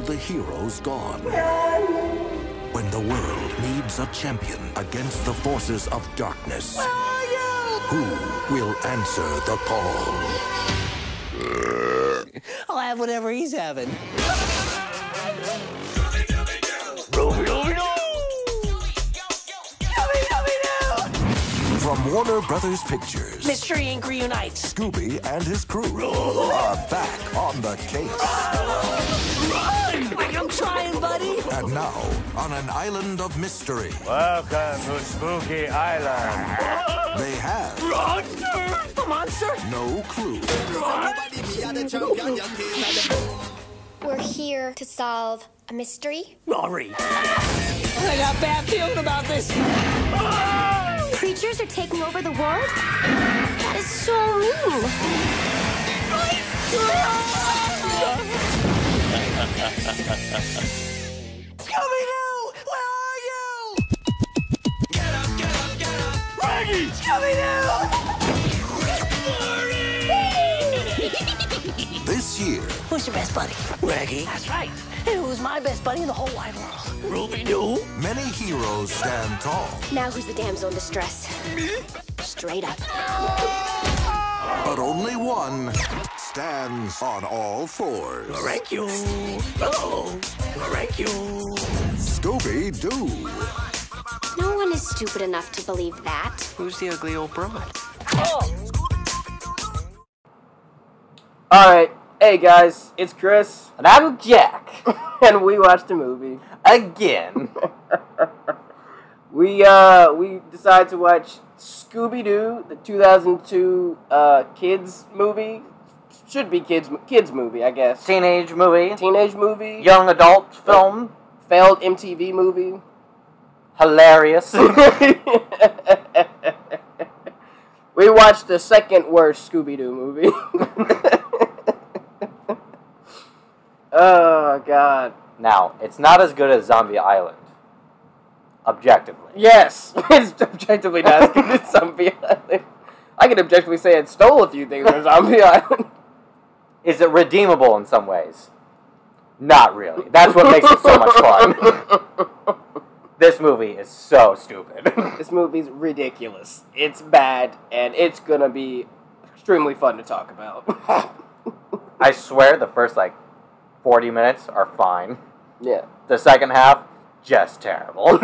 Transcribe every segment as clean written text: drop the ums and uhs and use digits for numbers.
the heroes gone. When the world needs a champion against the forces of darkness, who will answer the call? I'll have whatever he's having. From Warner Brothers Pictures, Mystery Inc. reunites. Scooby and his crew are back on the case. Run! Like I'm trying, buddy. And now, on an island of mystery, Welcome to Spooky Island. they have Monster! The monster? no clue. We're here to solve a mystery. Rory. I got bad feeling about this. Creatures are taking over the world? That is so mean. Scooby-Doo! Where are you? Get up, get up, get up! Raggy! Scooby-Doo! This year, Who's your best buddy? Raggy. That's right. And who's my best buddy in the whole wide world? Ruby-Doo. many heroes stand tall, Now who's the damsel in distress? Me? Straight up. but only one stands on all fours. Thank you. Oh, thank you. Scooby-Doo. No one is stupid enough to believe that. Who's the ugly old broad? Alright, hey guys, it's Chris, And I'm Jack. and we watched a movie. Again. We decided to watch Scooby-Doo, the 2002 kids movie. Should be kids movie, I guess. Teenage movie. Teenage movie. Young adult film. Failed MTV movie. Hilarious. We watched the second worst Scooby-Doo movie. Oh, God. Now, it's not as good as Zombie Island. Objectively. Yes, it's objectively not as good as Zombie Island. I can objectively say it stole a few things from Zombie Island. Is it redeemable in some ways? Not really. That's what makes it so much fun. This movie is so stupid. This movie's ridiculous. It's bad, and it's gonna be extremely fun to talk about. I swear the first, 40 minutes are fine. Yeah. The second half, just terrible.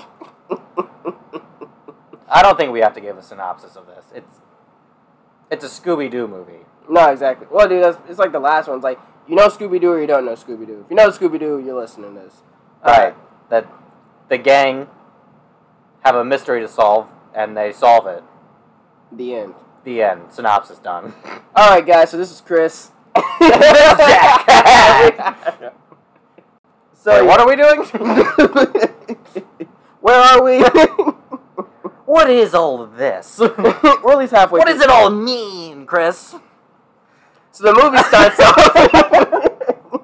I don't think we have to give a synopsis of this. It's a Scooby-Doo movie. No, exactly. Well, dude, it's like the last one. It's like, you know Scooby-Doo or you don't know Scooby-Doo. If you know Scooby-Doo, you're listening to this. Right. That the gang have a mystery to solve, and they solve it. The end. The end. Synopsis done. Alright, guys, so this is Chris. Jack. So, Wait, what are we doing? where are we? What is all of this? We're at least halfway What through. does it all mean, Chris? So the movie starts off.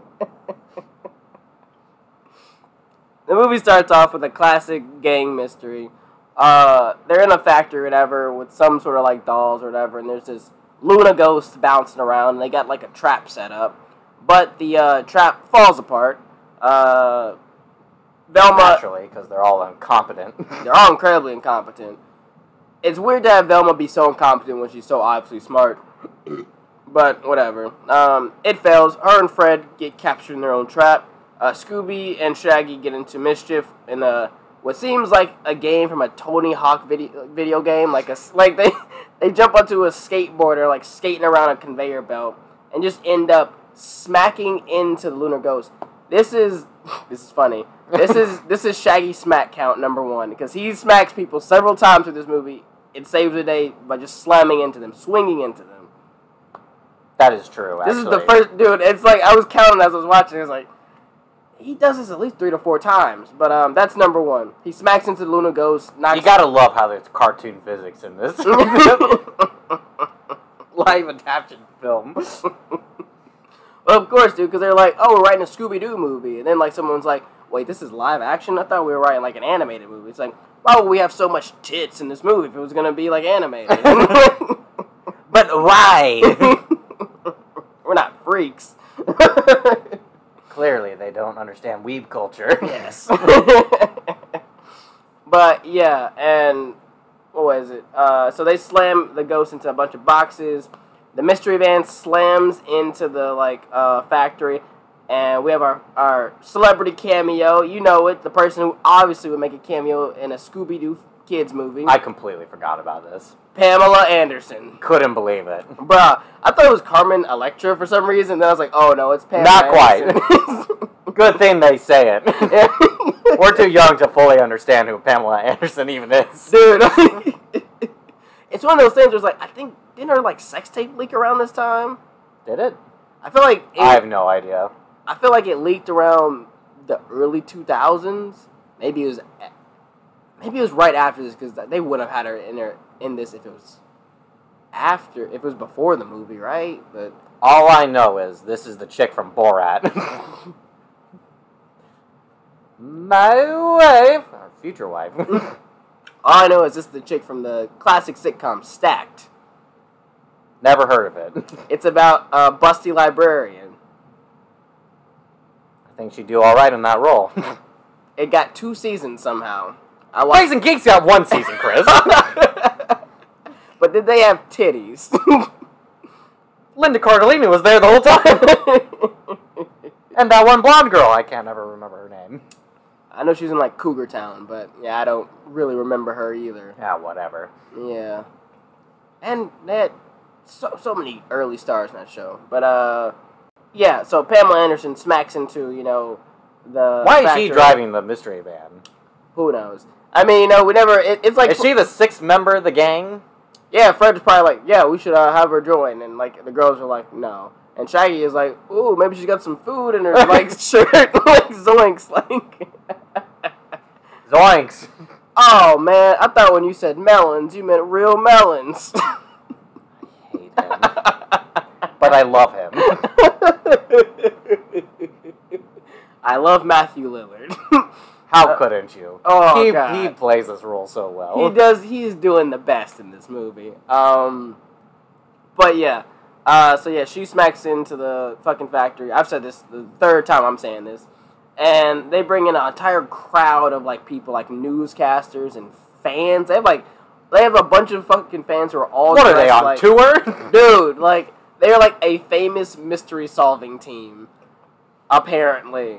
The movie starts off with a classic gang mystery. They're in a factory or whatever with some sort of dolls or whatever, and there's this Luna ghost bouncing around, and they got a trap set up. But the trap falls apart. Velma... Naturally, because they're all incompetent. They're all incredibly incompetent. It's weird to have Velma be so incompetent when she's so obviously smart. But, whatever. It fails. Her and Fred get captured in their own trap. Scooby and Shaggy get into mischief in what seems like a game from a Tony Hawk video game. They jump onto a skateboarder, skating around a conveyor belt, and just end up smacking into the Lunar Ghost. This is funny. This is Shaggy smack count number 1, because he smacks people several times through this movie. It saves the day by just slamming into them, swinging into them. That is true, actually. This is the first, dude, it's I was counting as I was watching, it was he does this at least 3 to 4 times, but that's number 1. He smacks into the Luna Ghost. You gotta love how there's cartoon physics in this. Live adapted film. Well, of course, dude, because they're oh, we're writing a Scooby-Doo movie, and then someone's wait, this is live action? I thought we were writing an animated movie. It's why would we have so much tits in this movie if it was gonna be animated? But why? We're not freaks. Clearly, they don't don't understand weeb culture. Yes. But, yeah, and what was it? So they slam the ghost into a bunch of boxes. The mystery van slams into the, factory. And we have our celebrity cameo. You know it. The person who obviously would make a cameo in a Scooby-Doo kids movie. I completely forgot about this. Pamela Anderson. Couldn't believe it. Bruh, I thought it was Carmen Electra for some reason. Then I was like, oh no, it's Pamela Not Anderson. quite. Good thing they say it. We're too young to fully understand who Pamela Anderson even is. Dude. It's one of those things where it's like, I think, didn't her sex tape leak around this time? Did it? I feel like I have no idea. I feel like it leaked around the early 2000s. Maybe it was right after this, because they wouldn't have had her in this if it was before the movie, right? But all I know is this is the chick from Borat. My wife, or future wife. All I know is this is the chick from the classic sitcom Stacked. Never heard of it. It's about a busty librarian. I think she'd do all right in that role. It got 2 seasons somehow. Freaks and Geeks got 1 season, Chris. But did they have titties? Linda Cardellini was there the whole time. And that one blonde girl, I can't ever remember her name. I know she's in Cougar Town, but yeah, I don't really remember her either. Yeah, whatever. Yeah. And they had so many early stars in that show. But yeah, so Pamela Anderson smacks into, the Why is factory. she driving the mystery van? Who knows? I mean, we never, it's like... Is she the 6th member of the gang? Yeah, Fred was probably like, yeah, we should have her join. And, the girls are like, no. And Shaggy is like, ooh, maybe she's got some food in her, shirt. Zoinks, Zoinks. Oh, man, I thought when you said melons, you meant real melons. I hate him. But I love him. I love Matthew Lillard. How couldn't you? Oh, he God. plays this role so well. He does. He's doing the best in this movie. But yeah. So yeah, she smacks into the fucking factory. I've said this the 3rd time I'm saying this. And they bring in an entire crowd of people, newscasters and fans. They have a bunch of fucking fans who are all What are they on tour? Dude, they're a famous mystery solving team. Apparently.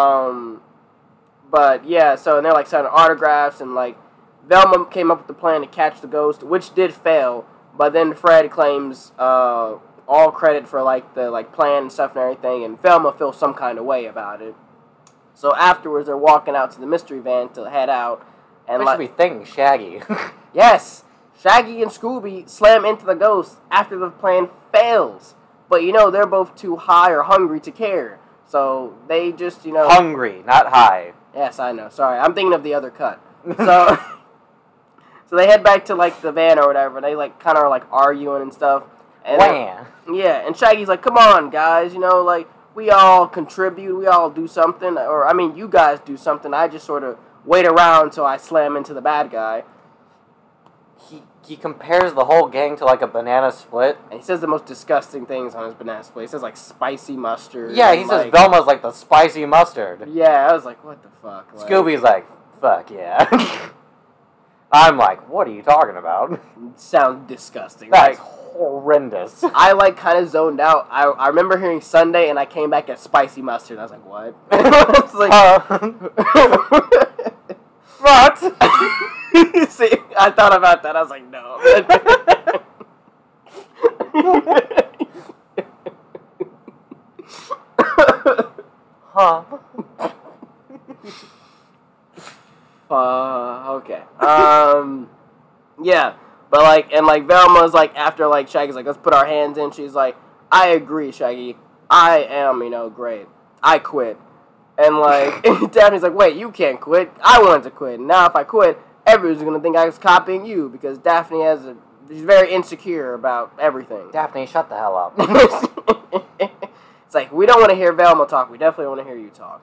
But yeah, so and they're signing autographs, and Velma came up with the plan to catch the ghost, which did fail. But then Fred claims all credit for the plan and stuff and everything, and Velma feels some kind of way about it. So afterwards, they're walking out to the mystery van to head out, and I should be thanking Shaggy. Yes, Shaggy and Scooby slam into the ghost after the plan fails. But they're both too high or hungry to care, so they just Hungry, not high. Yes, I know. Sorry, I'm thinking of the other cut. So, so they head back to the van or whatever. They kind of are arguing and stuff. And yeah, and Shaggy's like, "Come on, guys, we all contribute. We all do something. Or I mean, you guys do something. I just sort of wait around until I slam into the bad guy." He compares the whole gang to a banana split. And he says the most disgusting things on his banana split. He says spicy mustard. Yeah, he says Velma's the spicy mustard. Yeah, I was like, what the fuck? Scooby's like, fuck yeah. I'm like, what are you talking about? Sounds disgusting. That's horrendous. I kind of zoned out. I remember hearing Sunday and I came back at spicy mustard. I was like, what? What? See, I thought about that. I was like, no. Huh? Okay. Yeah. But and Velma's after Shaggy's let's put our hands in. She's like, I agree, Shaggy. I am, great. I quit. And Daphne's like, wait, you can't quit. I wanted to quit. Now if I quit, everyone's gonna think I was copying you because Daphne she's very insecure about everything. Daphne, shut the hell up. It's we don't want to hear Velma talk. We definitely want to hear you talk.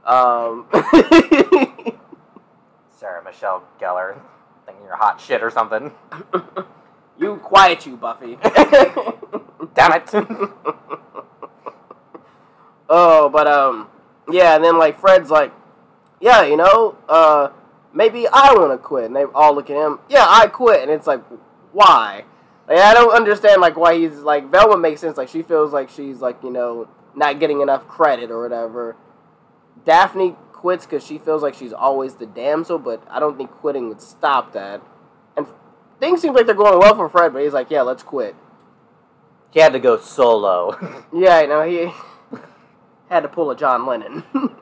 Sarah Michelle Gellar, thinking you're hot shit or something. You quiet, you Buffy. Damn it. Oh, but Yeah, and then, like, Fred's like, yeah, you know, maybe I want to quit. And they all look at him, yeah, I quit. And it's like, why? Like, I don't understand, like, why he's, like, Velma makes sense. Like, she feels like she's, like, you know, not getting enough credit or whatever. Daphne quits because she feels like she's always the damsel, but I don't think quitting would stop that. And things seem like they're going well for Fred, but he's like, yeah, let's quit. He had to go solo. Yeah, you know, he had to pull a John Lennon.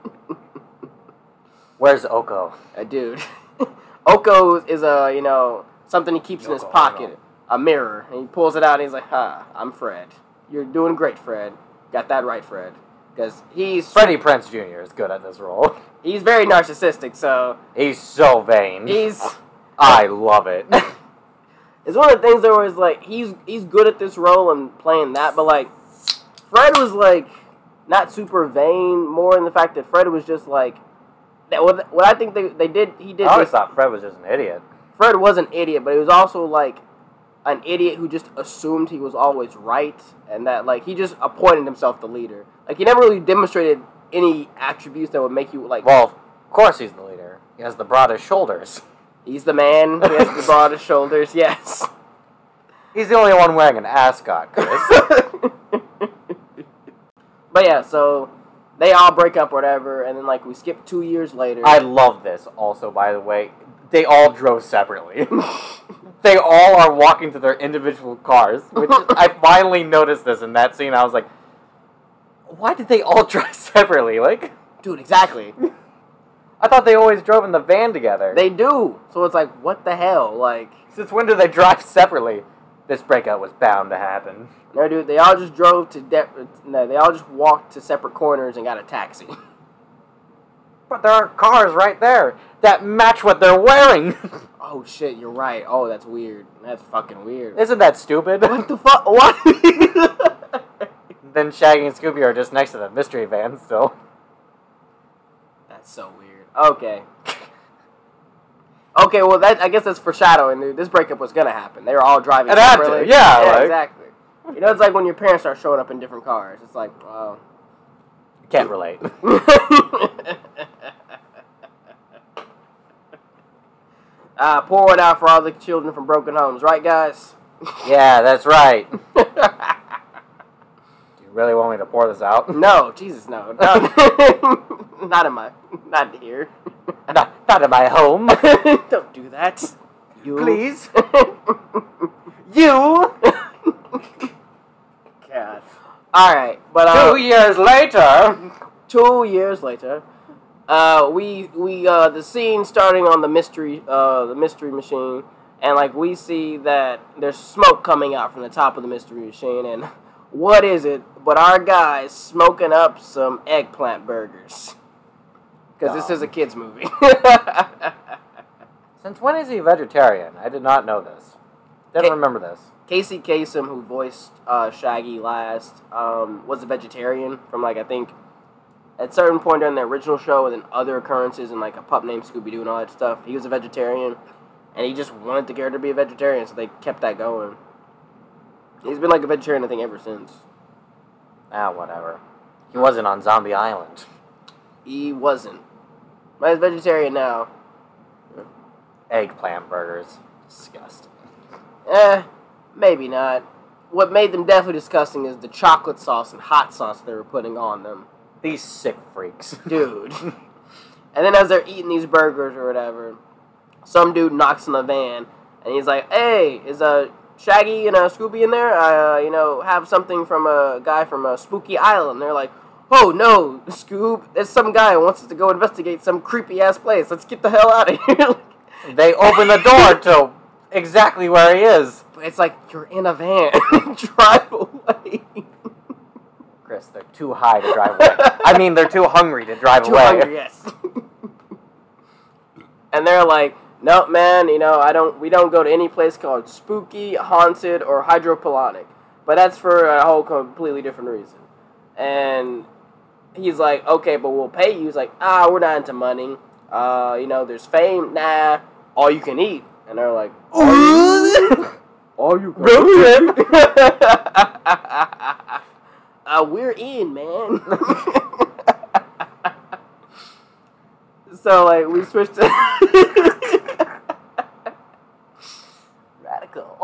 Where's Oko? Dude. Oko is you know, something he keeps in his pocket. A mirror. And he pulls it out and he's like, I'm Fred. You're doing great, Fred. Got that right, Fred. Because he's... Freddie Prinze Jr. is good at this role. He's very narcissistic, so... He's so vain. I love it. It's one of the things that was like, he's good at this role and playing that, but like, Fred was like, not super vain, more in the fact that Fred was just like, what I think he did I always thought Fred was just an idiot. Fred was an idiot, but he was also like, an idiot who just assumed he was always right, and that, like, he just appointed himself the leader. Like, he never really demonstrated any attributes that would make you, like... Well, of course he's the leader. He has the broadest shoulders. He's the man. He has the broadest shoulders, yes. He's the only one wearing an ascot, Chris. But yeah, so they all break up or whatever, and then, like, we skip 2 years later. I love this also, by the way. They all drove separately. They all are walking to their individual cars, which I finally noticed this in that scene. I was like, why did they all drive separately? Like, dude, exactly. I thought they always drove in the van together. They do. So it's like, what the hell? Like, since when do they drive separately? This breakup was bound to happen. No, dude, they all just drove to they all just walked to separate corners and got a taxi. But there are cars right there that match what they're wearing. Oh shit, you're right. Oh, that's weird. That's fucking weird. Isn't that stupid? What the fuck? What? Then Shaggy and Scooby are just next to the mystery van still. That's so weird. Okay. Okay, well, I guess that's foreshadowing, dude. This breakup was gonna happen. They were all driving separately. It had to, yeah. Like, exactly. You know, it's like when your parents start showing up in different cars. It's like, wow. Can't relate. Pour it out for all the children from broken homes, right, guys? Yeah, that's right. Do you really want me to pour this out? No, Jesus, no. Not here. Not in my home. Don't do that. You. Please. You. God. All right, but 2 years later. 2 years later, the scene starting on the mystery machine, and like we see that there's smoke coming out from the top of the mystery machine, and what is it but our guys smoking up some eggplant burgers? Because this is a kids movie. Since when is he a vegetarian? I did not know this. Didn't remember this. Casey Kasem, who voiced Shaggy last, was a vegetarian from, like, I think, at a certain point during the original show and then other occurrences and, like, a pup named Scooby-Doo and all that stuff. He was a vegetarian, and he just wanted the character to be a vegetarian, so they kept that going. He's been, like, a vegetarian, I think, ever since. Ah, whatever. He wasn't on Zombie Island. He wasn't. But he's vegetarian now. Eggplant burgers. Disgusting. Maybe not. What made them definitely disgusting is the chocolate sauce and hot sauce they were putting on them. These sick freaks. Dude. And then as they're eating these burgers or whatever, some dude knocks on the van, and he's like, hey, is Shaggy and Scooby in there? I have something from a guy from Spooky Island. And they're like, oh, no, Scoob, there's some guy who wants us to go investigate some creepy-ass place. Let's get the hell out of here. They open the door to exactly where he is. But it's like, you're in a van. Drive away. Chris, they're too high to drive away. I mean, they're too hungry to drive away. Hungry, yes. And they're like, nope, man, we don't go to any place called Spooky, Haunted, or Hydroponic. But that's for a whole completely different reason. And he's like, okay, but we'll pay you. He's like, we're not into money. There's fame. Nah, all you can eat. And they're like, all you can eat? We're in, man. So, like, we switched to... Radical.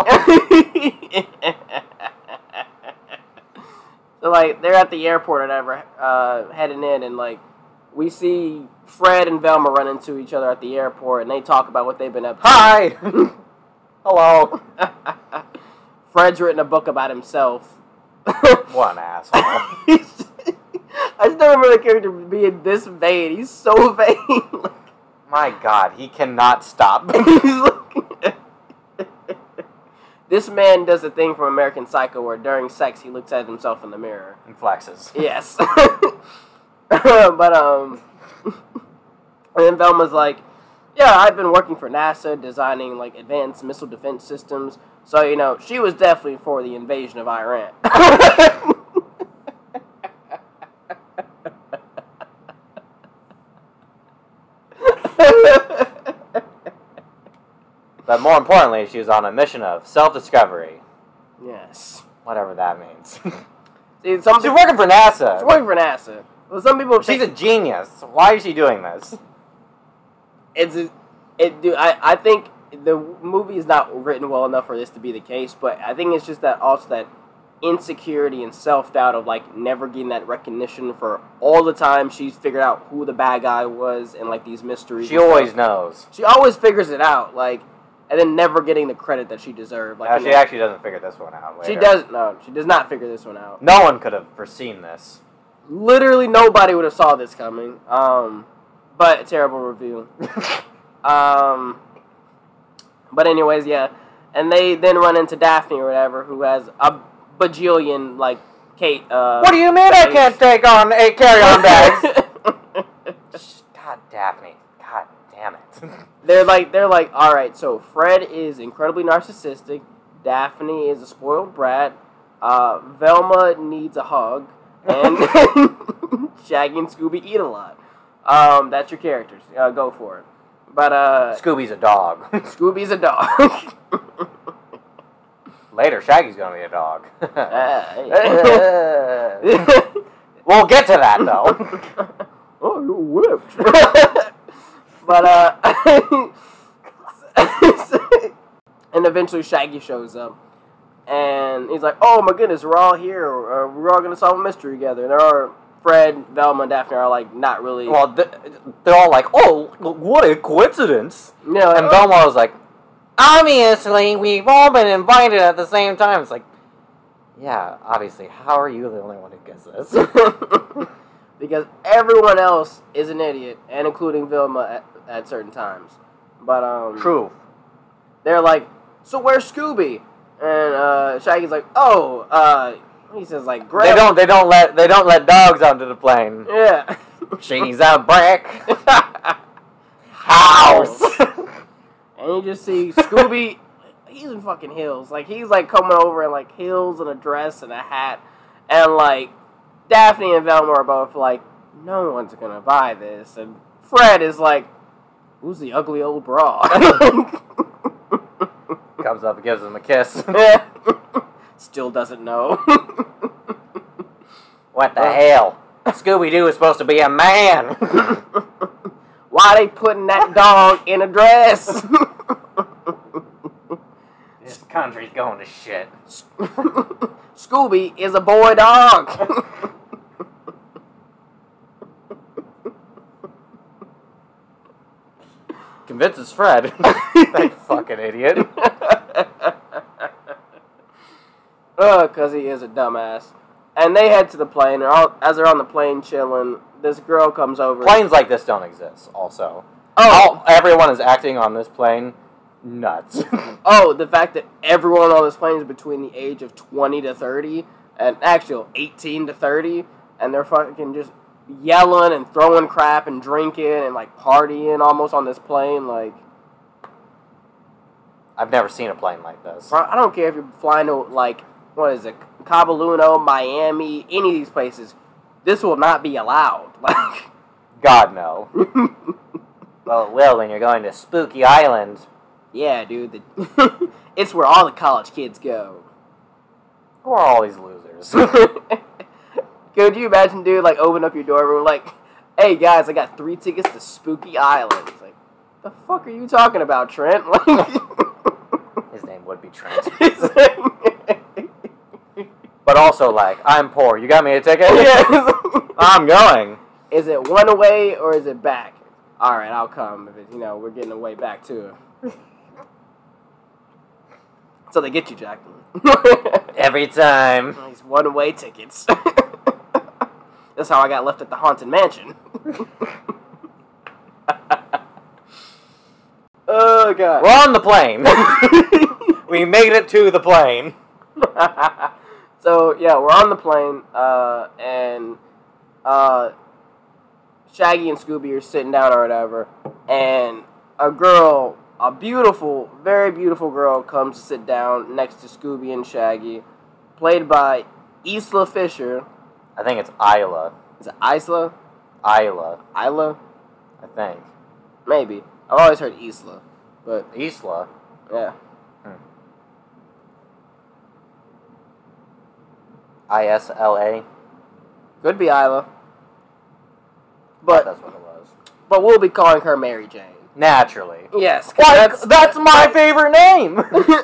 So, like, they're at the airport or whatever, heading in, and, like, we see Fred and Velma run into each other at the airport, and they talk about what they've been up to. Hi! Hello. Fred's written a book about himself. What an asshole. I just don't remember the character being this vain. He's so vain. My God, he cannot stop. This man does a thing from American Psycho where during sex he looks at himself in the mirror. And flexes. Yes. But, and then Velma's like, yeah, I've been working for NASA designing, like, advanced missile defense systems. So, you know, she was definitely for the invasion of Iran. But more importantly, she was on a mission of self-discovery. Yes. Whatever that means. See, She's working for NASA. She's working for NASA. Well, some people She's a genius. Why is she doing this? I think the movie is not written well enough for this to be the case, but I think it's just that also that insecurity and self-doubt of, like, never getting that recognition for all the time she's figured out who the bad guy was and, like, these mysteries. She always knows. She always figures it out, like, and then never getting the credit that she deserved. Like, She actually doesn't figure this one out later. She does not figure this one out. No one could have foreseen this. Literally nobody would have saw this coming. But a terrible review. But anyways, yeah. And they then run into Daphne or whatever, who has a bajillion, like, Kate, What do you mean I can't take on 8 carry-on bags? God, Daphne. God damn it. They're like, alright, so Fred is incredibly narcissistic, Daphne is a spoiled brat, Velma needs a hug, and Shaggy and Scooby eat a lot. That's your characters. Go for it. But, Scooby's a dog. Scooby's a dog. Later, Shaggy's gonna be a dog. Hey. We'll get to that, though. Oh, you're whipped. But, and eventually Shaggy shows up. And he's like, oh my goodness, we're all here. We're all going to solve a mystery together. And there are Fred, Velma, and Daphne are, like, not really... Well, they're all like, oh, what a coincidence. Yeah, and Velma was like, obviously, we've all been invited at the same time. It's like, yeah, obviously. How are you the only one who gets this? Because everyone else is an idiot, and including Velma at certain times. But, True. They're like, so where's Scooby? And Shaggy's like, oh, he says like, Grandma. They don't let dogs onto the plane. Yeah. She's a brick house. And you just see Scooby. He's in fucking heels. Like, he's like coming over in like heels and a dress and a hat, and like Daphne and Velma are both like, no one's gonna buy this, and Fred is like, who's the ugly old broad? Comes up and gives him a kiss. Yeah. Still doesn't know. What the hell? Scooby-Doo is supposed to be a man. Why they putting that dog in a dress? This country's going to shit. Scooby is a boy dog. Convinces Fred. That fucking idiot. Because he is a dumbass. And they head to the plane, and as they're on the plane chilling, this girl comes over. Planes like this don't exist, also. Oh. Everyone is acting on this plane nuts. Oh, the fact that everyone on this plane is between the age of 20 to 30, and actually 18 to 30, and they're fucking just yelling and throwing crap and drinking and, like, partying almost on this plane, like... I've never seen a plane like this. I don't care if you're flying to, like, what is it, Cabo, Miami, any of these places. This will not be allowed. Like, God, no. Well, it will when you're going to Spooky Island. Yeah, dude. It's where all the college kids go. Who are all these losers? Could you imagine, dude, like, open up your dorm room, like, hey guys, I got 3 tickets to Spooky Island. It's like, the fuck are you talking about, Trent? Like, His name would be Trent. But also, like, I'm poor. You got me a ticket? Yes. I'm going. Is it one way or is it back? All right, I'll come. If it's, we're getting a way back too. So they get you, Jack. Every time. These one-way tickets. That's how I got left at the Haunted Mansion. Oh, God. We're on the plane. We made it to the plane. So, yeah, we're on the plane, and Shaggy and Scooby are sitting down or whatever, and a girl, a beautiful, very beautiful girl, comes to sit down next to Scooby and Shaggy, played by Isla Fisher. I think it's Isla. Is it Isla? Isla. Isla? I think. Maybe. I've always heard Isla, but Isla. yeah. Isla. Could be Isla. But That's what it was. But we'll be calling her Mary Jane. Naturally. Yes. That's my favorite name!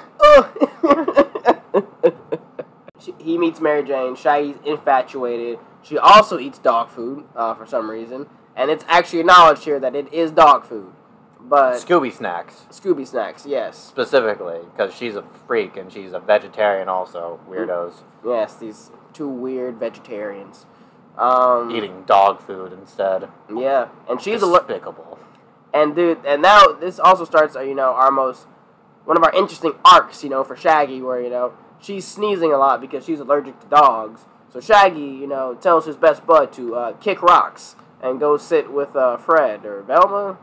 He meets Mary Jane. Shaggy's infatuated. She also eats dog food for some reason. And it's actually acknowledged here that it is dog food. But Scooby Snacks. Scooby Snacks, yes. Specifically, because she's a freak and she's a vegetarian also. Weirdos. Yes, these 2 weird vegetarians. Eating dog food instead. Yeah, and she's despicable. And dude, and now this also starts, one of our interesting arcs, for Shaggy, where she's sneezing a lot because she's allergic to dogs. So Shaggy, tells his best bud to kick rocks and go sit with Fred or Velma.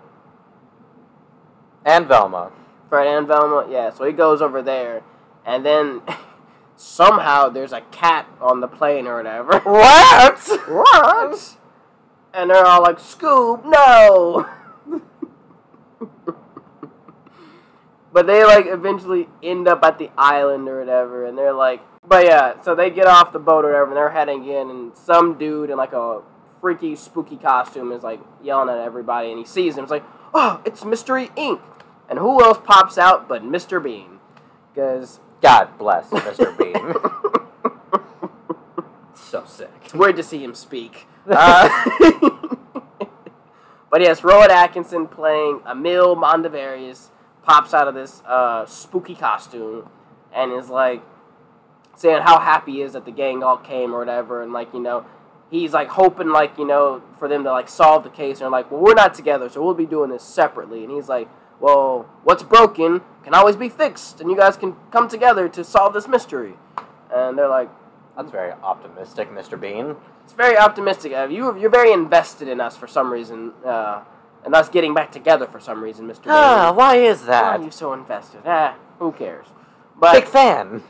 And Velma. Fred and Velma, yeah. So he goes over there, and then somehow there's a cat on the plane or whatever. What? What? And they're all like, Scoob, no! But they, eventually end up at the island or whatever, and they're like... But yeah, so they get off the boat or whatever, and they're heading in, and some dude in, a freaky, spooky costume is, yelling at everybody, and he sees them. It's like, oh, it's Mystery Inc. And who else pops out but Mr. Bean? Because... God bless Mr. Bean. So sick. It's weird to see him speak. But yes, Rowan Atkinson playing Emil Mondavarius pops out of this spooky costume and is saying how happy he is that the gang all came or whatever, and he's hoping for them to solve the case, and they're like, well, we're not together, so we'll be doing this separately. And he's like, well, what's broken can always be fixed, and you guys can come together to solve this mystery. And they're like, that's very optimistic, Mr. Bean. It's very optimistic. You're very invested in us for some reason, and us getting back together for some reason, Mr. Bean. Why is Why that? are you so invested? Who cares? But, Big fan.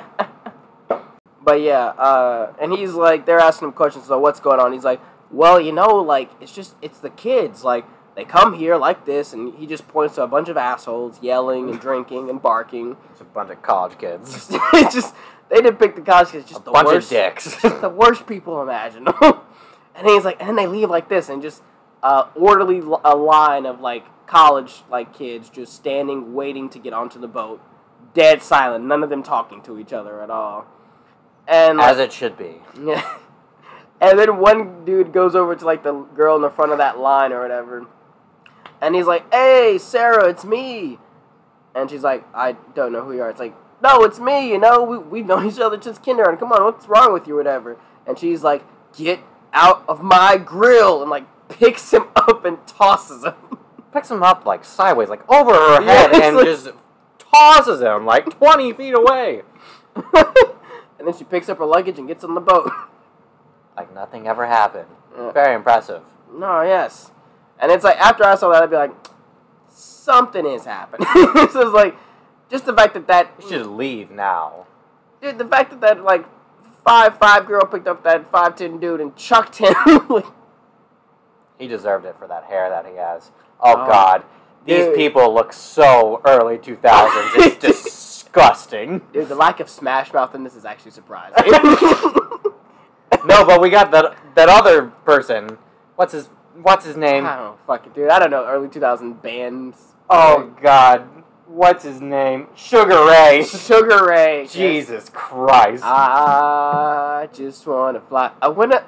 But yeah, and he's they're asking him questions, so what's going on? He's like, well, it's the kids, they come here like this, and he just points to a bunch of assholes yelling and drinking and barking. It's a bunch of college kids. They depict the college kids just the bunch worst, of dicks. just the worst people imaginable. And he's like, and then they leave like this, and just orderly a line of college kids just standing, waiting to get onto the boat, dead silent, none of them talking to each other at all. And as it should be. Yeah. And then one dude goes over to the girl in the front of that line or whatever, and he's like, hey, Sarah, it's me. And she's like, I don't know who you are. It's like, no, it's me, we've known each other since kindergarten. Come on, what's wrong with you or whatever? And she's like, get out of my grill, and picks him up and tosses him. Picks him up sideways, over her head, and just tosses him 20 feet away. And then she picks up her luggage and gets on the boat. Like nothing ever happened. Yeah. Very impressive. No, yes. And it's after I saw that, I'd be like, something is happening. So it's just the fact that... You should leave now. Dude, the fact that 5'5" girl picked up that 5'10" dude and chucked him. He deserved it for that hair that he has. Oh God. These people look so early 2000s. It's disgusting. Dude, the lack of Smash Mouth in this is actually surprising. No, but we got that other person. What's his... What's his name? I don't know, fuck it, dude. I don't know, early 2000 bands. Oh, God. What's his name? Sugar Ray. Sugar Ray. Jesus Christ. I just wanna fly. I wanna.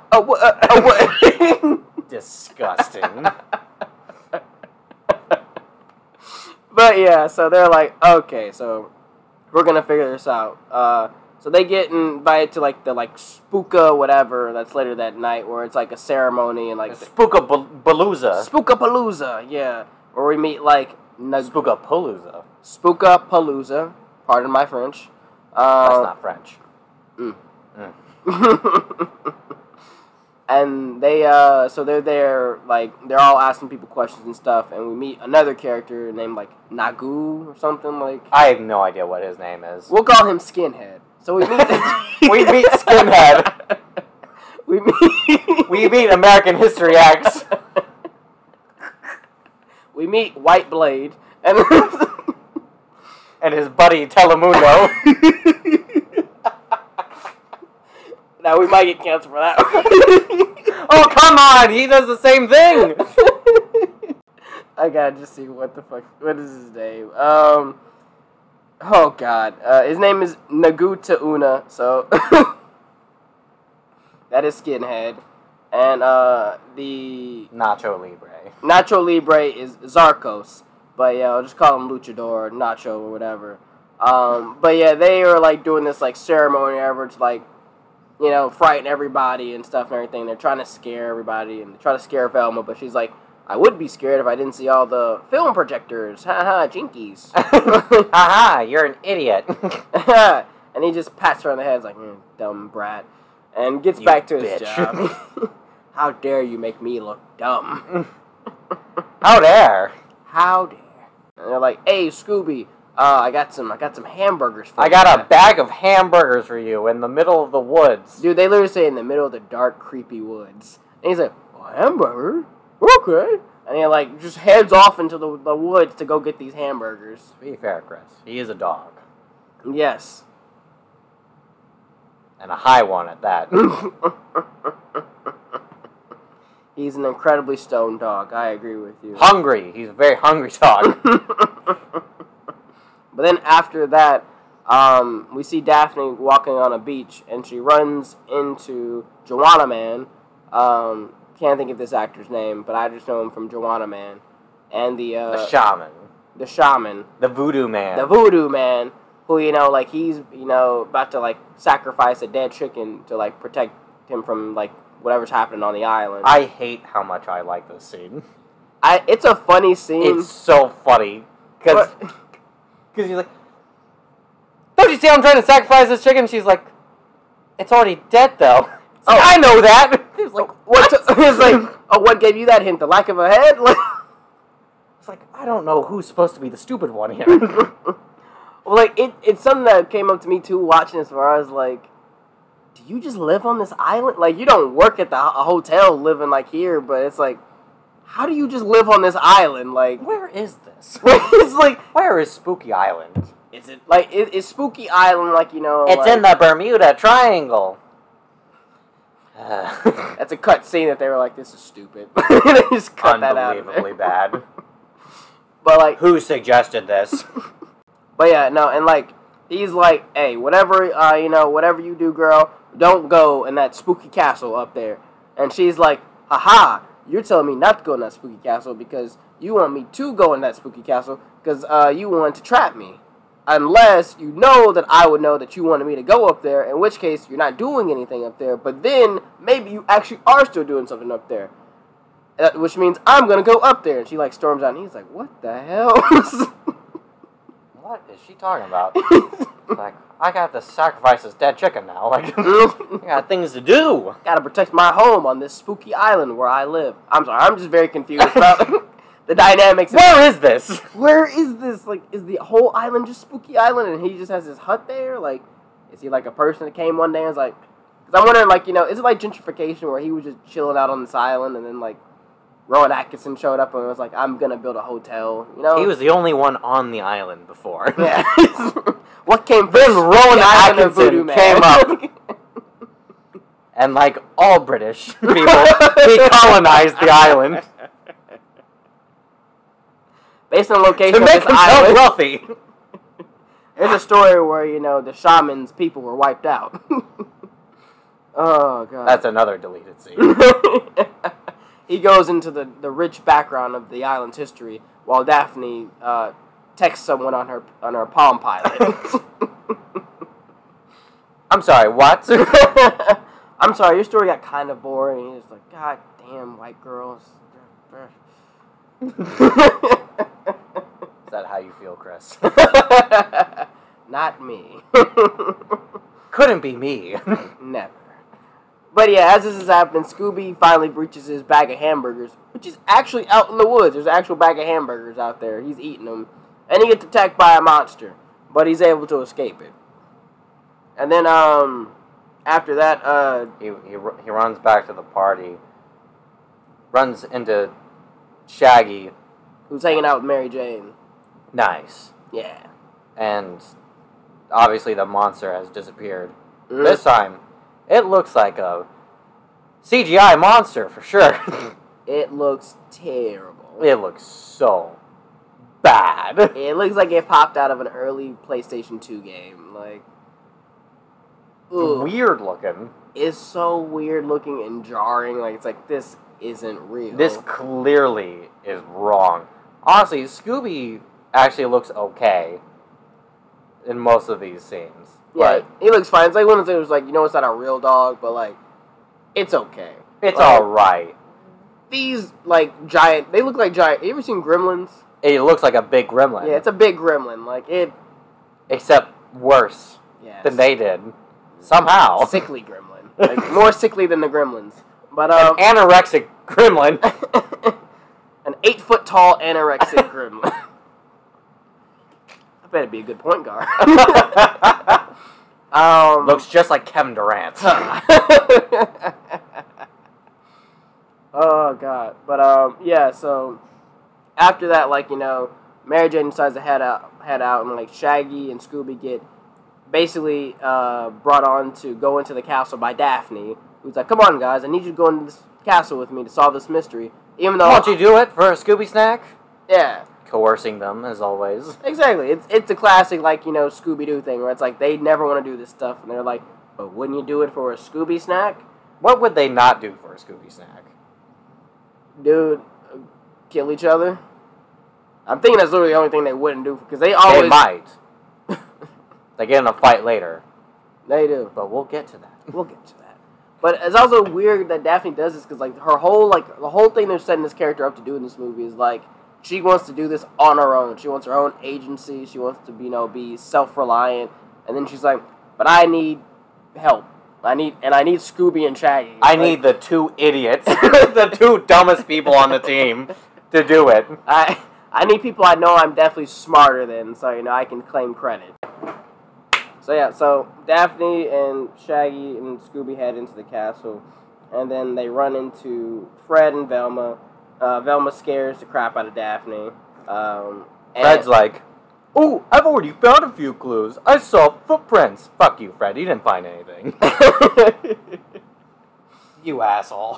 Disgusting. But yeah, so they're like, okay, so we're gonna figure this out. So they get invited to like the Spooka whatever that's later that night, where it's like a ceremony and like Spookapalooza. Spookapalooza, yeah, where we meet like Spookapalooza. Spookapalooza. Pardon my French. That's not French. And they, so they're there, like, they're all asking people questions and stuff, and we meet another character named, like, Nagu or something, like... I have no idea what his name is. We'll call him Skinhead. So we meet... We meet Skinhead. We meet American History X. We meet White Blade, and... and his buddy Telemundo. Now we might get canceled for that. Oh, come on! He does the same thing! I gotta just see what the fuck... What is his name? Oh, God. His name is Naguta Una, so... that is Skinhead. And, the... Nacho Libre. Nacho Libre is Zarkos. But, yeah, I'll just call him Luchador, Nacho, or whatever. But, yeah, they are, like, doing this, like, ceremony ever to, like, you know, frighten everybody and stuff and everything. They're trying to scare everybody, and they try to scare Velma, but she's like, I would be scared if I didn't see all the film projectors. Ha-ha, jinkies. Haha, you're an idiot. And he just pats her on the head, like, dumb brat, and gets back to his job. How dare you make me look dumb? How dare? How dare? And they're like, hey, Scooby, I got some hamburgers for you. I got a bag of hamburgers for you in the middle of the woods. Dude, they literally say in the middle of the dark, creepy woods. And he's like, hamburger? Okay. And he, like, just heads off into the woods to go get these hamburgers. To be fair, Chris, he is a dog. Yes. And a high one at that. He's an incredibly stoned dog. I agree with you. Hungry. He's a very hungry dog. But then after that, we see Daphne walking on a beach, and she runs into Joanna Man. Can't think of this actor's name, but I just know him from Joanna Man. And the shaman. The shaman. The voodoo man. The voodoo man, who, you know, like, he's, you know, about to, like, sacrifice a dead chicken to, like, protect him from, like, whatever's happening on the island. I hate how much I like this scene. It's a funny scene. It's so funny. Because he's like, don't you see I'm trying to sacrifice this chicken? She's like, it's already dead, though. Oh, I know that. He's like, what? He's like, oh, what gave you that hint? The lack of a head? It's like, I don't know who's supposed to be the stupid one here. Well, like, it's something that came up to me, too, watching this, where I was like, do you just live on this island? Like, you don't work at the hotel living, like, here, but it's like, how do you just live on this island? Like, where is this? It's like, where is Spooky Island? Is it, like, is Spooky Island, like, you know, it's like, in the Bermuda Triangle. That's a cut scene that they were like, this is stupid. They just cut that out. Unbelievably bad. But, like, who suggested this? But yeah, no, and like, he's like, hey, whatever, you know, whatever you do, girl, don't go in that spooky castle up there. And she's like, haha, you're telling me not to go in that spooky castle because you want me to go in that spooky castle because you want to trap me. Unless you know that I would know that you wanted me to go up there, in which case you're not doing anything up there, but then maybe you actually are still doing something up there. Which means I'm going to go up there. And she, like, storms out, and he's like, what the hell? What is she talking about? Like, I got to sacrifice this dead chicken now. Like, I got things to do. Gotta protect my home on this spooky island where I live. I'm sorry, I'm just very confused about the dynamics. Where is this? Where is this? Like, is the whole island just spooky island and he just has his hut there? Like, is he like a person that came one day and was like... Because I'm wondering, like, you know, is it like gentrification where he was just chilling out on this island and then, like, Rowan Atkinson showed up and was like, I'm gonna build a hotel, you know? He was the only one on the island before. Yeah. What came first? Then Rowan Atkinson came up. And like all British people, he colonized the island based on location to of make this himself island. wealthy. There's a story where, you know, the shaman's people were wiped out. Oh, God. That's another deleted scene. He goes into the rich background of the island's history while Daphne texts someone on her Palm Pilot. I'm sorry, what? I'm sorry, your story got kind of boring. He's like, God damn, white girls. Is that how you feel, Chris? Not me. Couldn't be me. Never. But yeah, as this is happening, Scooby finally breaches his bag of hamburgers, which is actually out in the woods. There's an actual bag of hamburgers out there. He's eating them. And he gets attacked by a monster, but he's able to escape it. And then, after that, He runs back to the party, runs into Shaggy. who's hanging out with Mary Jane. Nice. Yeah. And obviously the monster has disappeared. Mhm. This time, it looks like a CGI monster for sure. It looks terrible. It looks so bad. It looks like it popped out of an early PlayStation 2 game. Like, ugh. Weird looking. It's so weird looking and jarring. Like, it's like, this isn't real. This clearly is wrong. Honestly, Scooby actually looks okay in most of these scenes. Yeah, But he looks fine. It's like one of those, like, you know, it's not a real dog, but, like, it's okay. it's Like, alright. These, like, giant, they look like giant. You ever seen Gremlins? It looks like a big gremlin. Yeah, it's a big gremlin. Like, it, Except worse yeah. than they did. Somehow. Sickly gremlin. Like, more sickly than the gremlins. But, An anorexic gremlin. an 8-foot tall anorexic gremlin. I bet it'd be a good point guard. Looks just like Kevin Durant. Oh, God. But, yeah, so after that, like, you know, Mary Jane decides to head out, and, like, Shaggy and Scooby get basically brought on to go into the castle by Daphne, who's like, come on, guys, I need you to go into this castle with me to solve this mystery. Even though... Won't you do it for a Scooby snack? Yeah. Coercing them, as always. Exactly. It's a classic, like, you know, Scooby-Doo thing, where it's like, they never want to do this stuff, and they're like, but wouldn't you do it for a Scooby snack? What would they not do for a Scooby snack? Dude, kill each other? I'm thinking that's literally the only thing they wouldn't do, because they always... They might. They get in a fight later. They do. But we'll get to that. We'll get to that. But it's also weird that Daphne does this, because, like, her whole, like, the whole thing they're setting this character up to do in this movie is, like, she wants to do this on her own. She wants her own agency. She wants to, you know, be self-reliant. And then she's like, but I need help. I need Scooby and Shaggy. I need the two idiots, the two dumbest people on the team to do it. I need people I know I'm definitely smarter than, so, you know, I can claim credit. So, yeah, so Daphne and Shaggy and Scooby head into the castle, and then they run into Fred and Velma. Velma scares the crap out of Daphne. Fred's like, oh, I've already found a few clues. I saw footprints. Fuck you, Fred. You didn't find anything. You asshole.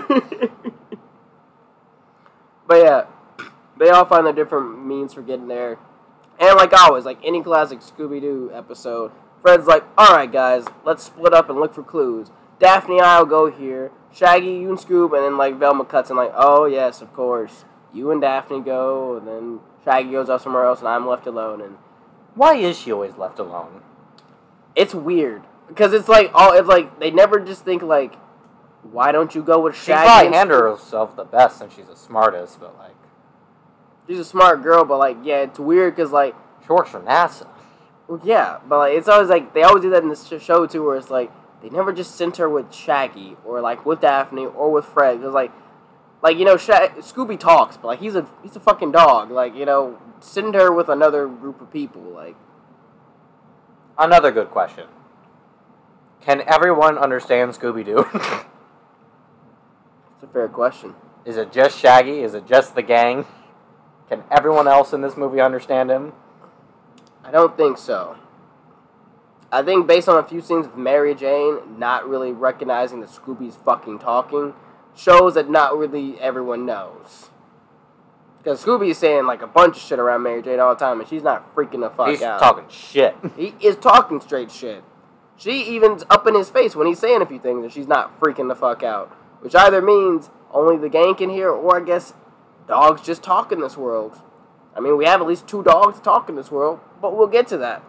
But yeah, they all find their different means for getting there. And like always, like any classic Scooby-Doo episode, Fred's like, alright guys, let's split up and look for clues. Daphne and I will go here. Shaggy, you and Scoob, and then like Velma cuts in like, oh yes, of course. You and Daphne go, and then Shaggy goes off somewhere else, and I'm left alone. And why is she always left alone? it's weird. Because it's like, they never just think like, why don't you go with She Shaggy? probably and handled Scoob? herself the best since she's the smartest, but like, She's a smart girl, but like, yeah, it's weird because like, she works for NASA. well, yeah, but like, it's always like, they always do that in this show too, where it's like, they never just sent her with Shaggy, or like with Daphne, or with Fred, because like, you know, Scooby talks, but like, he's a fucking dog, like, you know, send her with another group of people, like. Another good question. Can everyone understand Scooby-Doo? It's a fair question. Is it just Shaggy? Is it just the gang? Can everyone else in this movie understand him? I don't think so. I think based on a few scenes with Mary Jane not really recognizing that Scooby's fucking talking shows that not really everyone knows. Because Scooby is saying like a bunch of shit around Mary Jane all the time and she's not freaking the fuck out. He's talking shit. He is talking straight shit. She even's up in his face when he's saying a few things and she's not freaking the fuck out. Which either means only the gang can hear or I guess dogs just talk in this world. I mean, we have at least 2 dogs talk in this world, but we'll get to that.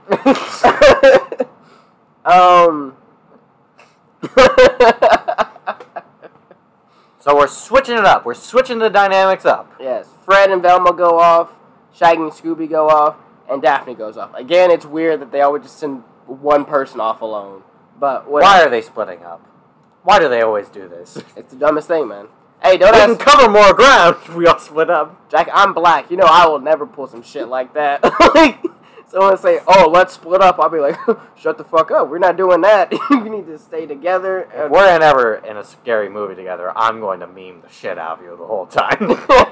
So we're switching it up. We're switching the dynamics up. Yes, Fred and Velma go off, Shaggy and Scooby go off, and Daphne goes off. Again, it's weird that they always just send one person off alone. But whatever. Why are they splitting up? Why do they always do this? It's the dumbest thing, man. Hey, don't We ask... can cover more ground if we all split up. Jack, I'm black. You know I will never pull some shit like that. Like, someone say, oh, let's split up. I'll be like, shut the fuck up. We're not doing that. We need to stay together. If we're ever in a scary movie together, I'm going to meme the shit out of you the whole time.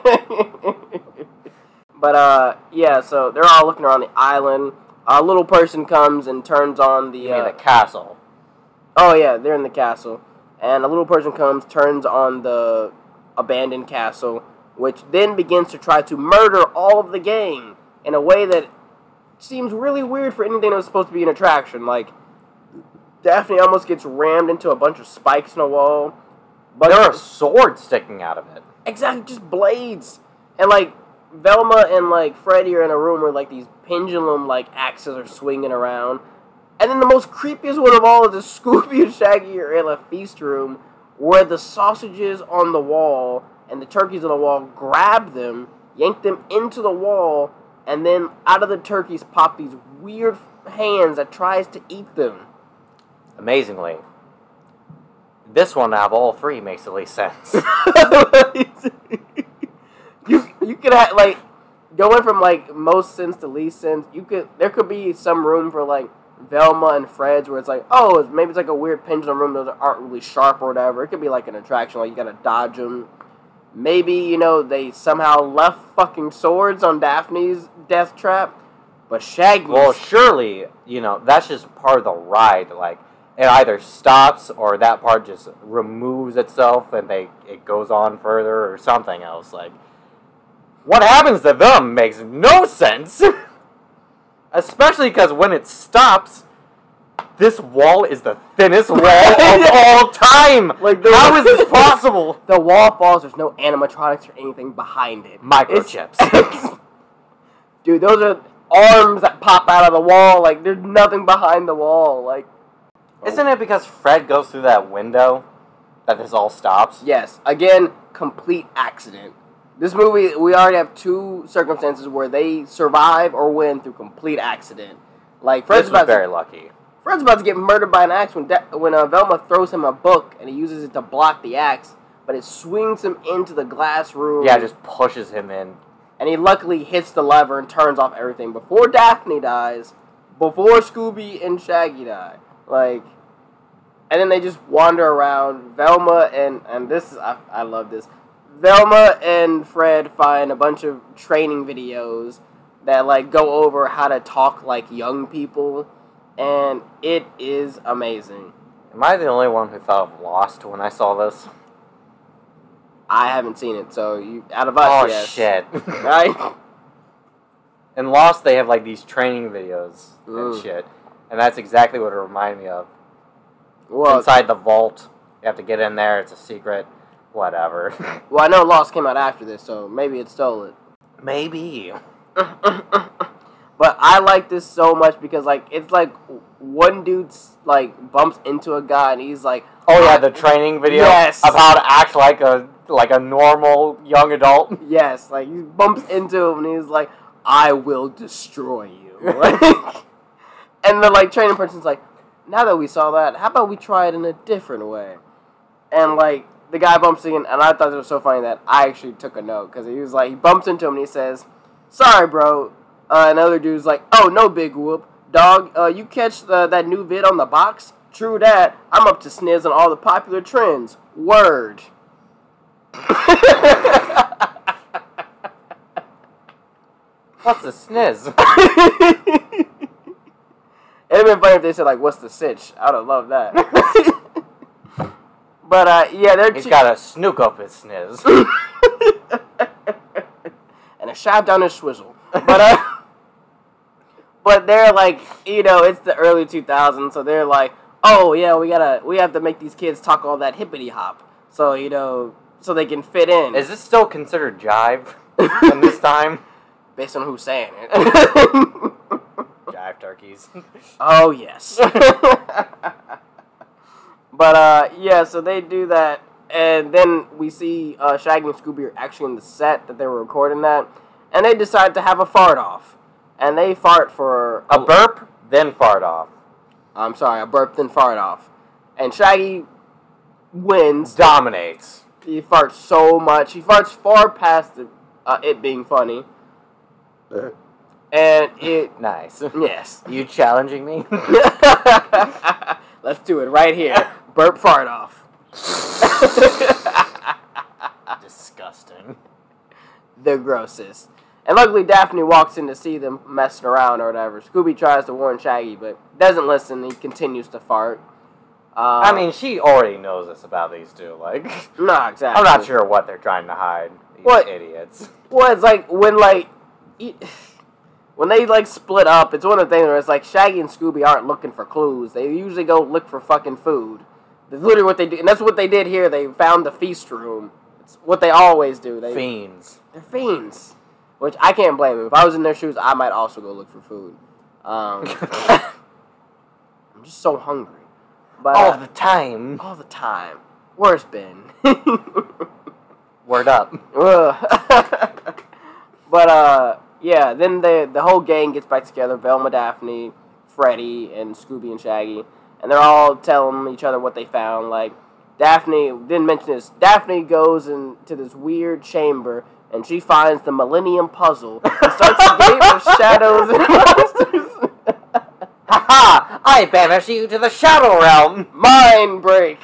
But, yeah, so they're all looking around the island. A little person comes and turns on the... You mean the castle. Oh, yeah, they're in the castle. And a little person comes, turns on the abandoned castle, which then begins to try to murder all of the gang in a way that seems really weird for anything that was supposed to be an attraction. Like, Daphne almost gets rammed into a bunch of spikes in a wall. But There are swords sticking out of it. exactly, just blades. And, like, Velma and, like, Freddy are in a room where, like, these pendulum, like, axes are swinging around. And then the most creepiest one of all is the Scooby and Shaggy are in a feast room where the sausages on the wall and the turkeys on the wall grab them, yank them into the wall, and then out of the turkeys pop these weird hands that tries to eat them. Amazingly, this one out of all 3 makes the least sense. you could have, like, going from, like, most sense to least sense, there could be some room for, like, Velma and Fred's where it's like, oh, maybe it's like a weird pendulum room that aren't really sharp or whatever. It could be like an attraction, like you gotta dodge them. Maybe, you know, they somehow left fucking swords on Daphne's death trap, but Shaggy's... Well, surely, you know, that's just part of the ride. Like, it either stops or that part just removes itself and it goes on further or something else. Like, what happens to them makes no sense. Especially because when it stops, this wall is the thinnest wall of all time. Like, how is this possible? The wall falls, there's no animatronics or anything behind it. Microchips. Dude, those are arms that pop out of the wall. Like, there's nothing behind the wall. Like, Isn't it because Fred goes through that window that this all stops? yes, again, complete accident. This movie, we already have 2 circumstances where they survive or win through complete accident. Like, Fred's very lucky. Fred's about to get murdered by an axe when Velma throws him a book and he uses it to block the axe, but it swings him into the glass room. Yeah, just pushes him in. And he luckily hits the lever and turns off everything before Daphne dies, before Scooby and Shaggy die. Like, and then they just wander around. Velma and this is, I love this. Velma and Fred find a bunch of training videos that, like, go over how to talk like young people, and it is amazing. Am I the only one who thought of Lost when I saw this? I haven't seen it, so out of us, Oh, yes. shit. Right? In Lost, they have, like, these training videos and Mm. shit. And that's exactly what it reminded me of. Well, Inside the vault. You have to get in there. It's a secret. Whatever. well, I know Lost came out after this, so maybe it stole it. Maybe. But I like this so much because, like, it's like one dude's, like, bumps into a guy and he's like, Oh, yeah, the training video Yes. of how to act like a normal young adult. yes, like, he bumps into him and he's like, I will destroy you. Like, and the, like, training person's like, now that we saw that, how about we try it in a different way? And, like, the guy bumps in, and I thought it was so funny that I actually took a note, because he was like, he bumps into him and he says, sorry, bro. Another dude's like, oh, no big whoop. Dog, you catch that new vid on the box? True that. I'm up to sniz on all the popular trends. Word. What's the sniz? It'd been funny if they said, like, what's the sitch? I would have loved that. But, yeah, they're... He's got a snook up his sniz. And a shove down his swizzle. But they're like, you know, it's the early 2000s, so they're like, oh, yeah, we have to make these kids talk all that hippity hop. So, you know, so they can fit in. Is this still considered jive in this time? Based on who's saying it. Jive turkeys. Oh, yes. But, yeah, so they do that, and then we see Shaggy and Scooby are actually in the set that they were recording that, and they decide to have a fart off. And they fart for... A burp, then fart off. I'm sorry, a burp, then fart off. And Shaggy wins. Dominates. He farts so much. He farts far past it being funny. And it... Nice. Yes. You challenging me? Let's do it right here. Burp, fart off. Disgusting. The grossest. And luckily Daphne walks in to see them messing around or whatever. Scooby tries to warn Shaggy, but doesn't listen. He continues to fart. I mean, she already knows this about these two. Like, no, exactly. I'm not sure what they're trying to hide. These idiots. Well, it's like when they like split up. It's one of the things where it's like Shaggy and Scooby aren't looking for clues. They usually go look for fucking food. That's literally what they do, and that's what they did here. They found the feast room. It's what they always do. Fiends. They're fiends. Which I can't blame them. If I was in their shoes, I might also go look for food. I'm just so hungry. But, all the time. All the time. Where's Ben? Word up. But, yeah, then the whole gang gets back together. Velma, Daphne, Freddy, and Scooby and Shaggy. And they're all telling each other what they found. Like, Daphne, didn't mention this, Daphne goes into this weird chamber, and she finds the Millennium Puzzle and starts a game of shadows and monsters. Ha! I banish you to the Shadow Realm! Mind break!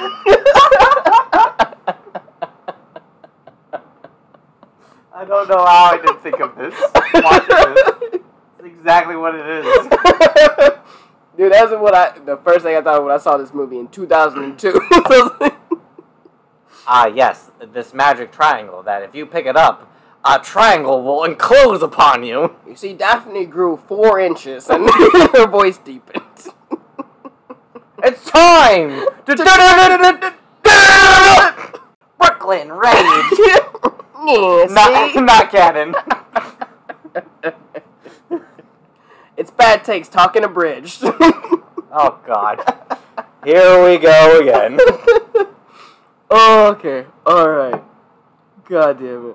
I don't know how I didn't think of this. Watching this. It's exactly what it is. Dude, that's the first thing I thought of when I saw this movie in 2002. Yes, this magic triangle that if you pick it up, a triangle will enclose upon you. You see, Daphne grew 4 inches and her voice deepened. It's time! Brooklyn Rage! Yeah, not canon. It's Bad Takes talking abridged. Oh, God. Here we go again. Oh, okay. Alright. God damn it.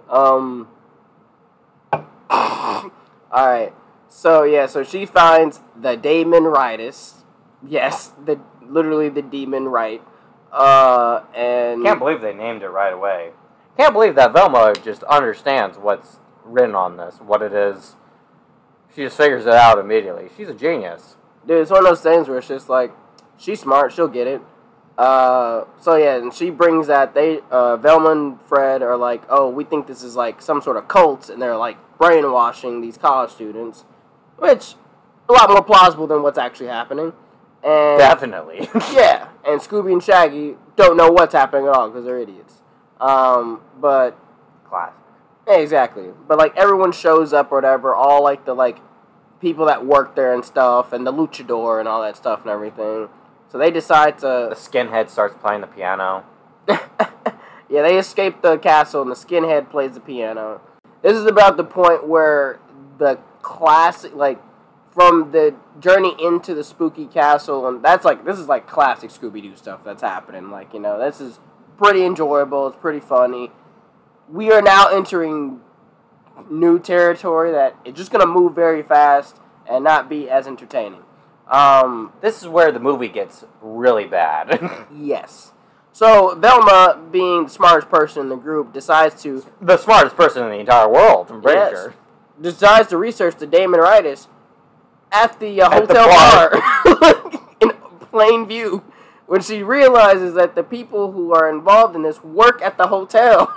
Alright. So, yeah, so she finds the Damon-ritis. Yes, literally the demon right. And... Can't believe they named it right away. Can't believe that Velma just understands what's written on this, what it is. She just figures it out immediately. She's a genius. Dude, it's one of those things where it's just like, she's smart, she'll get it. So yeah, and she brings that, Velma and Fred are like, oh, we think this is like some sort of cult, and they're like brainwashing these college students, which, a lot more plausible than what's actually happening. And definitely. Yeah, and Scooby and Shaggy don't know what's happening at all, because they're idiots. But... Classic. Yeah, exactly. But, like, everyone shows up or whatever, all, like, the, like, people that work there and stuff, and the luchador and all that stuff and everything. So they decide to... The skinhead starts playing the piano. Yeah, they escape the castle, and the skinhead plays the piano. This is about the point where the classic, like, from the journey into the spooky castle, and that's, like, this is, like, classic Scooby-Doo stuff that's happening. Like, you know, this is pretty enjoyable, it's pretty funny. We are now entering new territory that it's just going to move very fast and not be as entertaining. This is where the movie gets really bad. Yes. So, Velma, being the smartest person in the group, decides to... The smartest person in the entire world, I'm pretty sure. Decides to research the Damon-ritis at the hotel bar. bar in plain view, when she realizes that the people who are involved in this work at the hotel.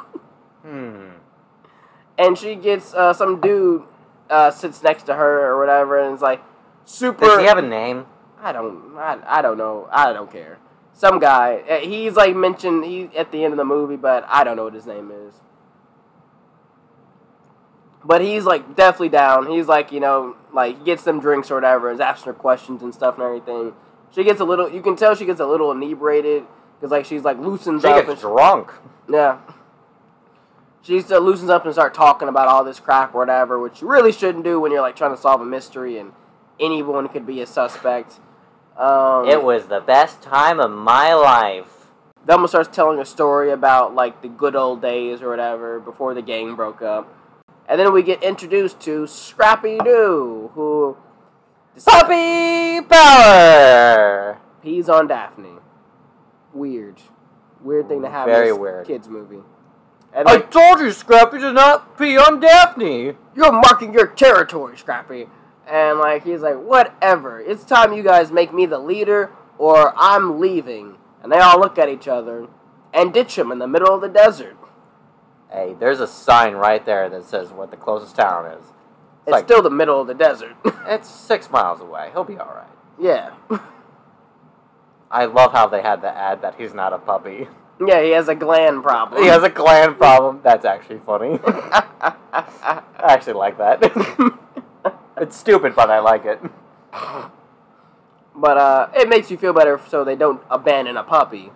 And she gets some dude sits next to her or whatever, and is like super. Does he have a name? I don't know. I don't care. Some guy. He's like mentioned at the end of the movie, but I don't know what his name is. But he's like definitely down. He's like, you know, like he gets them drinks or whatever, is asking her questions and stuff and everything. She gets a little. You can tell she gets a little inebriated because like she's like loosens up. She gets drunk. Yeah. She loosens up and start talking about all this crap or whatever, which you really shouldn't do when you're like trying to solve a mystery and anyone could be a suspect. It was the best time of my life. Velma starts telling a story about like the good old days or whatever before the gang broke up. And then we get introduced to Scrappy Doo, who... Puppy power! Pees on Daphne. Weird. Weird thing to have Very in this weird. kids movie. And I like, told you, Scrappy, to not pee on Daphne! you're marking your territory, Scrappy. And like he's like, whatever. It's time you guys make me the leader or I'm leaving. And they all look at each other and ditch him in the middle of the desert. Hey, there's a sign right there that says what the closest town is. It's like, still the middle of the desert. it's 6 miles away. He'll be alright. Yeah. I love how they had to add that he's not a puppy. Yeah, he has a gland problem. He has a gland problem. That's actually funny. I actually like that. It's stupid, but I like it. But it makes you feel better so they don't abandon a puppy.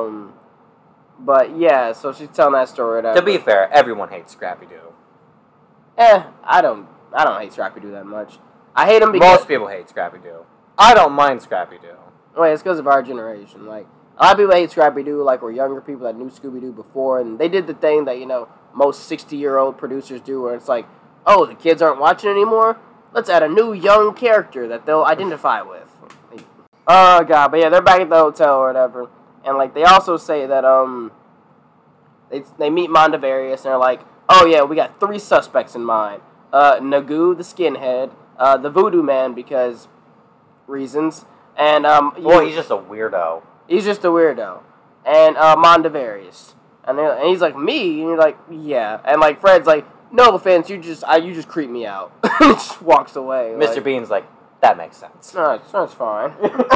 But yeah, so she's telling that story. To be fair, everyone hates Scrappy-Doo. I don't hate Scrappy-Doo that much. I hate him because... Most people hate Scrappy-Doo. I don't mind Scrappy-Doo. Well, it's because of our generation. Like, a lot of people hate Scrappy-Doo, like, were younger people that knew Scooby-Doo before, and they did the thing that, you know, most 60-year-old producers do, where it's like, oh, the kids aren't watching anymore? Let's add a new young character that they'll identify with. Oh, God, but yeah, they're back at the hotel or whatever, and, like, they also say that, they meet Mondavarius, and they're like, oh, yeah, we got 3 suspects in mind. Nagoo, the skinhead, the voodoo man, because reasons, and, Well, he's just a weirdo. He's just a weirdo. And Mondavarius. And he's like, me? And you're like, yeah. And like Fred's like, no offense, you just creep me out. He just walks away. Mr. Like, Bean's like, that makes sense. no, it's fine.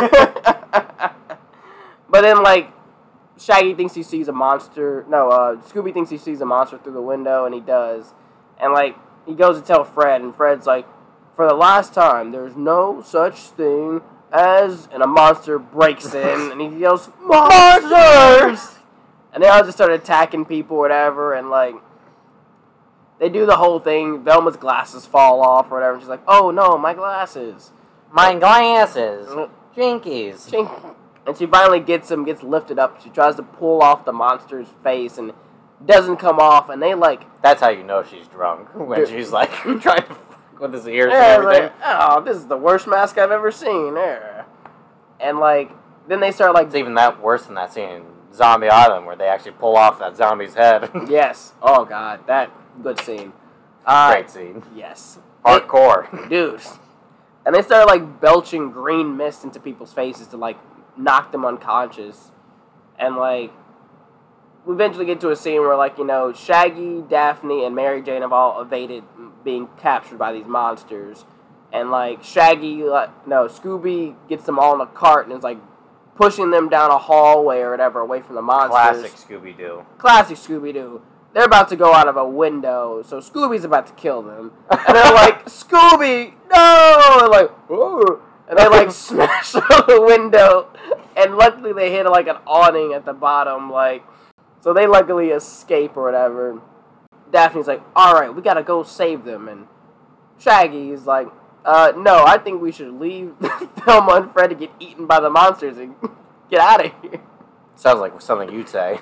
But then like Shaggy thinks he sees a monster. No, Scooby thinks he sees a monster through the window, and he does. And like he goes to tell Fred, and Fred's like, for the last time, there's no such thing as, and a monster breaks in, and he yells, monsters! And they all just start attacking people or whatever, and like, they do the whole thing. Velma's glasses fall off or whatever, and she's like, oh no, my glasses. My glasses. Jinkies. And she finally gets lifted up. She tries to pull off the monster's face, and it doesn't come off, and they like... That's how you know she's drunk, when she's like, trying to with his ears yeah, and everything. like, oh, this is the worst mask I've ever seen. Yeah. And like, then they start like... It's even that worse than that scene in Zombie Island where they actually pull off that zombie's head. Yes. Oh god, that good scene. Great scene. Yes. Hardcore. Dude. And they start like belching green mist into people's faces to like knock them unconscious. And like, we eventually get to a scene where like, you know, Shaggy, Daphne, and Mary Jane have all evaded being captured by these monsters. And like Scooby gets them all in a cart and is like pushing them down a hallway or whatever away from the monsters. Classic Scooby-Doo. Classic Scooby-Doo. They're about to go out of a window, so Scooby's about to kill them. And they're like, Scooby, no! And like, whoa! And they like smash out the window. And luckily they hit like an awning at the bottom, like, so they luckily escape or whatever. Daphne's like, alright, we gotta go save them. And Shaggy's like, no, I think we should leave Velma and Fred to get eaten by the monsters and get out of here. Sounds like something you'd say.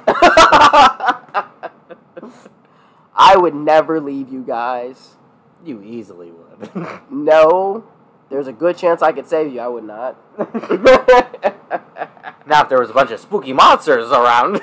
I would never leave you guys. You easily would. No, there's a good chance I could save you. I would not. Now, if there was a bunch of spooky monsters around.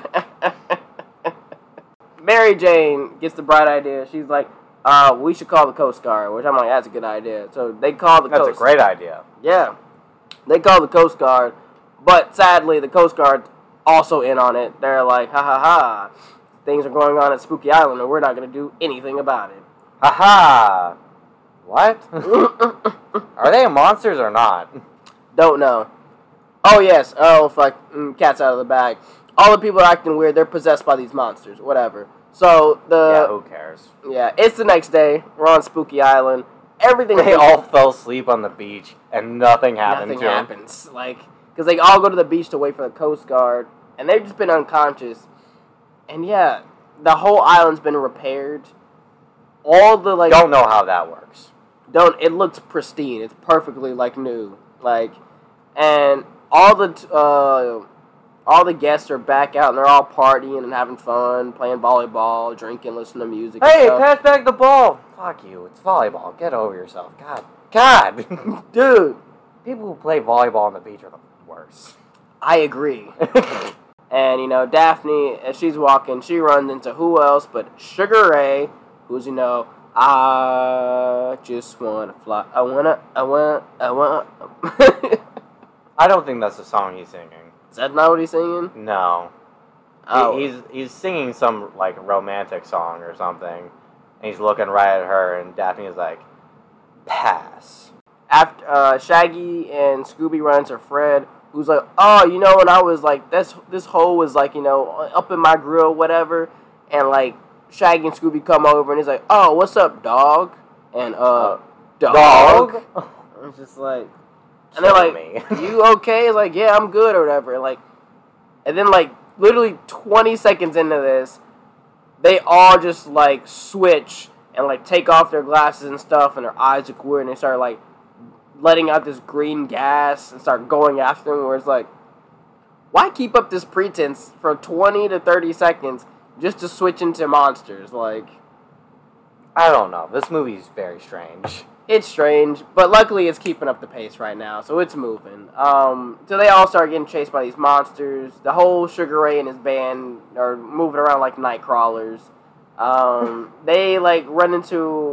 Mary Jane gets the bright idea. She's like, we should call the Coast Guard, which I'm like, that's a good idea. So they call the Coast Guard. That's a great idea. Yeah. They call the Coast Guard, but sadly, the Coast Guard's also in on it. They're like, ha ha ha, things are going on at Spooky Island, and we're not going to do anything about it. Ha ha! What? Are they monsters or not? Don't know. Oh, yes. Oh, fuck. Cat's out of the bag. All the people are acting weird. They're possessed by these monsters. Whatever. So, Yeah, who cares? Yeah, it's the next day. We're on Spooky Island. Everything. They all fell asleep on the beach, and nothing happened Nothing to them. happens. Like, because they all go to the beach to wait for the Coast Guard, and they've just been unconscious. And yeah, the whole island's been repaired. All the, like... Don't know how that works. It looks pristine. It's perfectly, like, new. Like, and all the guests are back out, and they're all partying and having fun, playing volleyball, drinking, listening to music. Hey, and stuff. pass back the ball. Fuck you. It's volleyball. Get over yourself. God. Dude, People who play volleyball on the beach are the worst. I agree. And, you know, Daphne, as she's walking, she runs into who else but Sugar Ray, who's, you know, I just want to fly. I want. I don't think that's the song he's singing. Is that not what he's singing? No. Oh. He's singing some, like, romantic song or something. And he's looking right at her, and Daphne's like, pass. After Shaggy and Scooby run into Fred, who's like, oh, you know, when I was like, this hole was like, you know, up in my grill, whatever, and like Shaggy and Scooby come over, and he's like, oh, what's up, dog? And dog. It's just like, and they're like, you okay? It's like, yeah, I'm good or whatever. And then like literally 20 seconds into this, they all just like switch and like take off their glasses and stuff, and their eyes look weird, and they start like letting out this green gas and start going after them, where it's like, why keep up this pretense for 20 to 30 seconds just to switch into monsters? Like, I don't know. This movie's very strange. it's strange, but luckily it's keeping up the pace right now, so it's moving. So they all start getting chased by these monsters. The whole Sugar Ray and his band are moving around like night crawlers. They like run into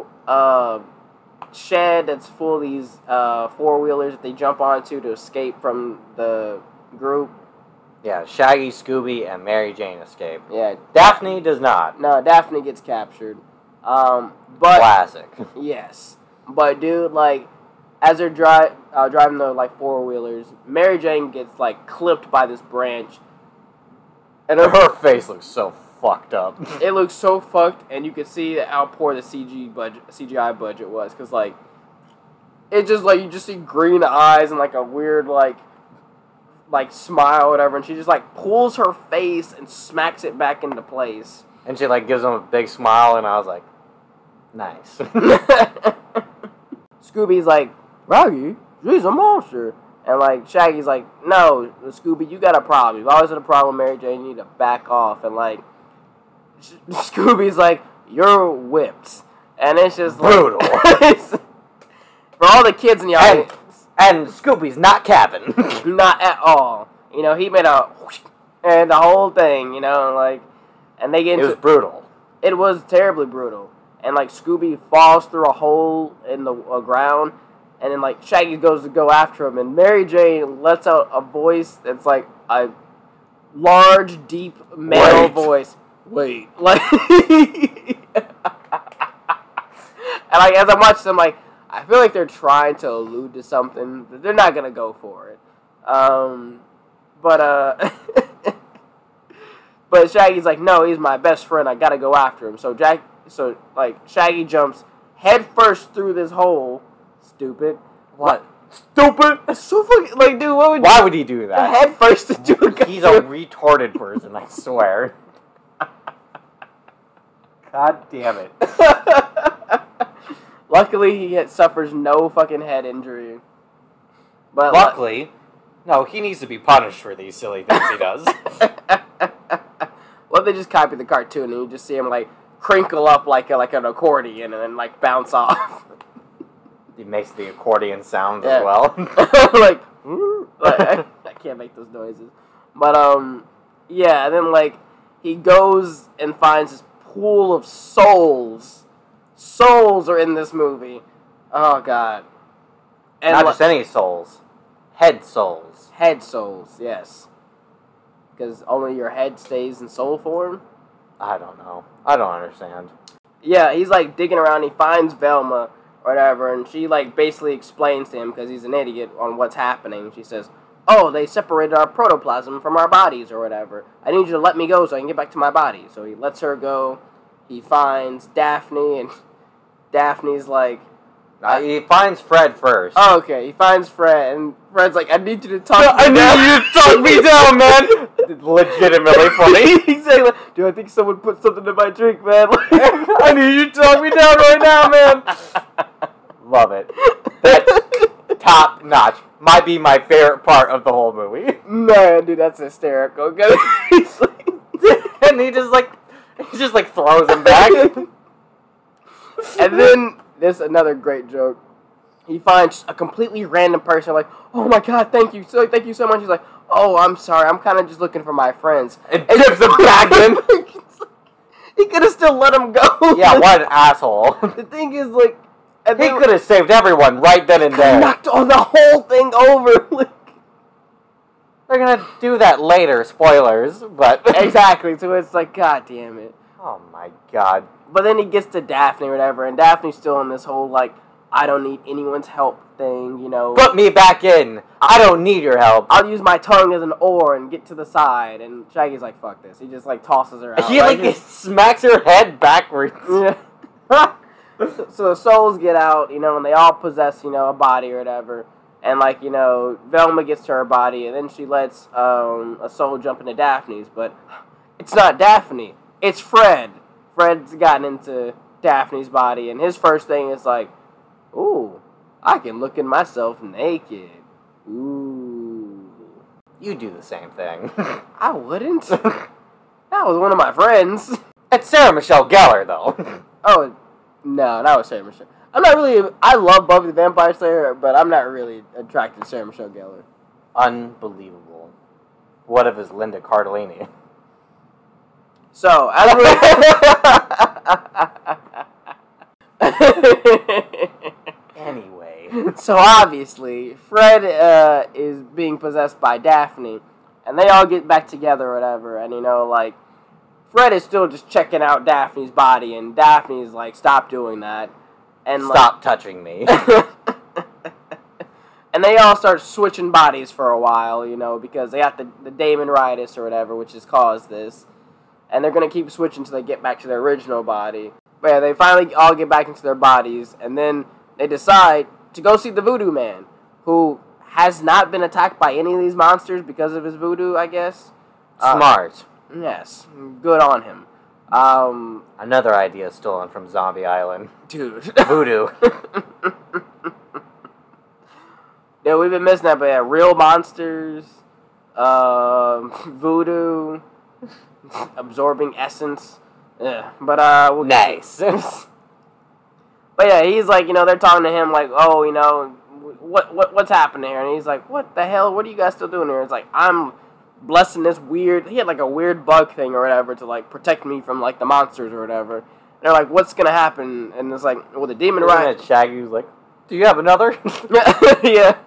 shed that's full of these four-wheelers that they jump onto to escape from the group. Yeah, Shaggy, Scooby, and Mary Jane escape. Yeah, Daphne does not. No, Daphne gets captured. But Classic. yes, but dude, like as they're driving the like four-wheelers, Mary Jane gets like clipped by this branch, and Her face looks so fucked up. it looks so fucked, and you can see how poor the CGI budget was, because like it just like you just see green eyes and like a weird like smile or whatever, and she just like pulls her face and smacks it back into place. And she like gives him a big smile, and I was like, nice. Scooby's like, Raggy, she's a monster. And like Shaggy's like, no, Scooby, you got a problem. You've always had a problem with Mary Jane, you need to back off. And like Scooby's like, you're whipped. And it's just brutal. Like, for all the kids in the audience. And Scooby's not capping. Not at all. You know, he made a whoosh, and the whole thing, you know, like, and they get into It was brutal. It was terribly brutal. And like Scooby falls through a hole in the ground, and then like Shaggy goes to go after him, and Mary Jane lets out a voice that's like a large, deep male voice. Wait, like, and like as I'm watching them, like I feel like they're trying to allude to something, but they're not gonna go for it. But Shaggy's like, no, he's my best friend. I gotta go after him. So Shaggy jumps head first through this hole. Stupid. What? Stupid? That's so fucking like, dude. Why would he do that? Head first into a He's a retarded person, I swear. God damn it. Luckily, he suffers no fucking head injury. But Luckily, no, he needs to be punished for these silly things he does. Well, they just copy the cartoon, and you just see him like crinkle up like an accordion, and then like bounce off. He makes the accordion sounds as well. like I can't make those noises. But yeah, and then like he goes and finds this pool of souls. Souls are in this movie. Oh god. And Not just any souls. Head souls. Head souls, yes. Because only your head stays in soul form? I don't know. I don't understand. Yeah, he's like digging around, he finds Velma, whatever, and she like basically explains to him because he's an idiot on what's happening. She says, "Oh, they separated our protoplasm from our bodies or whatever. I need you to let me go so I can get back to my body." So he lets her go. He finds Daphne, and Daphne's like, He finds Fred first. oh, okay, he finds Fred, and Fred's like, "I need you to talk I me down." need you to talk me down, man! It's legitimately funny. He's saying, like, "Dude, I think someone put something in my drink, man." I need you to talk me down right now, man! Love it. That's top notch. Might be my favorite part of the whole movie. Man, dude, that's hysterical. He's like, And he just like throws him back. and then there's another great joke. He finds a completely random person, like, "Oh my god, thank you so much." He's like, "Oh, I'm sorry, I'm kind of just looking for my friends." And dips him back in. He could have still let him go. Yeah, what an asshole. The thing is, like, and He then could have saved everyone right then and there. knocked all the whole thing over. Like, They're gonna do that later, spoilers, but... exactly. So it's like, god damn it. Oh my god. But then he gets to Daphne or whatever, and Daphne's still in this whole, like, I don't need anyone's help thing, you know. Put me back in. I don't need your help. I'll use my tongue as an oar and get to the side. And Shaggy's like, fuck this. He just, like, tosses her out. He, like, smacks her head backwards. Yeah. So the souls get out, you know, and they all possess, you know, a body or whatever. And, like, you know, Velma gets to her body, and then she lets a soul jump into Daphne's. But it's not Daphne. It's Fred. Fred's gotten into Daphne's body, and his first thing is like, ooh, I can look at myself naked. Ooh. You do the same thing. I wouldn't. That was one of my friends. It's Sarah Michelle Gellar, though. Oh, no, that was Sarah Michelle. I'm not really, I love Buffy the Vampire Slayer, but I'm not really attracted to Sarah Michelle Gellar. Unbelievable. What if it's Linda Cardellini? So, as Anyway. so obviously, Fred is being possessed by Daphne, and they all get back together or whatever, and you know, like, Fred is still just checking out Daphne's body, and Daphne's like, stop doing that. And Stop touching me. and they all start switching bodies for a while, you know, because they got the Daemonitis or whatever, which has caused this. And they're going to keep switching until they get back to their original body. But yeah, they finally all get back into their bodies, and then they decide to go see the Voodoo Man, who has not been attacked by any of these monsters because of his voodoo, I guess. Smart. Yes, good on him. Another idea stolen from Zombie Island. Dude. Voodoo. Yeah, we've been missing that, but yeah, real monsters, voodoo, absorbing essence. Yeah, but we'll Nice. But yeah, he's like, you know, they're talking to him like, oh, you know, what's happening here? And he's like, what the hell? What are you guys still doing here? It's like, I'm blessing this weird. He had like a weird bug thing or whatever to like protect me from like the monsters or whatever. And they're like, what's gonna happen? And it's like, well, the demon Right. Shaggy was like, do you have another? yeah.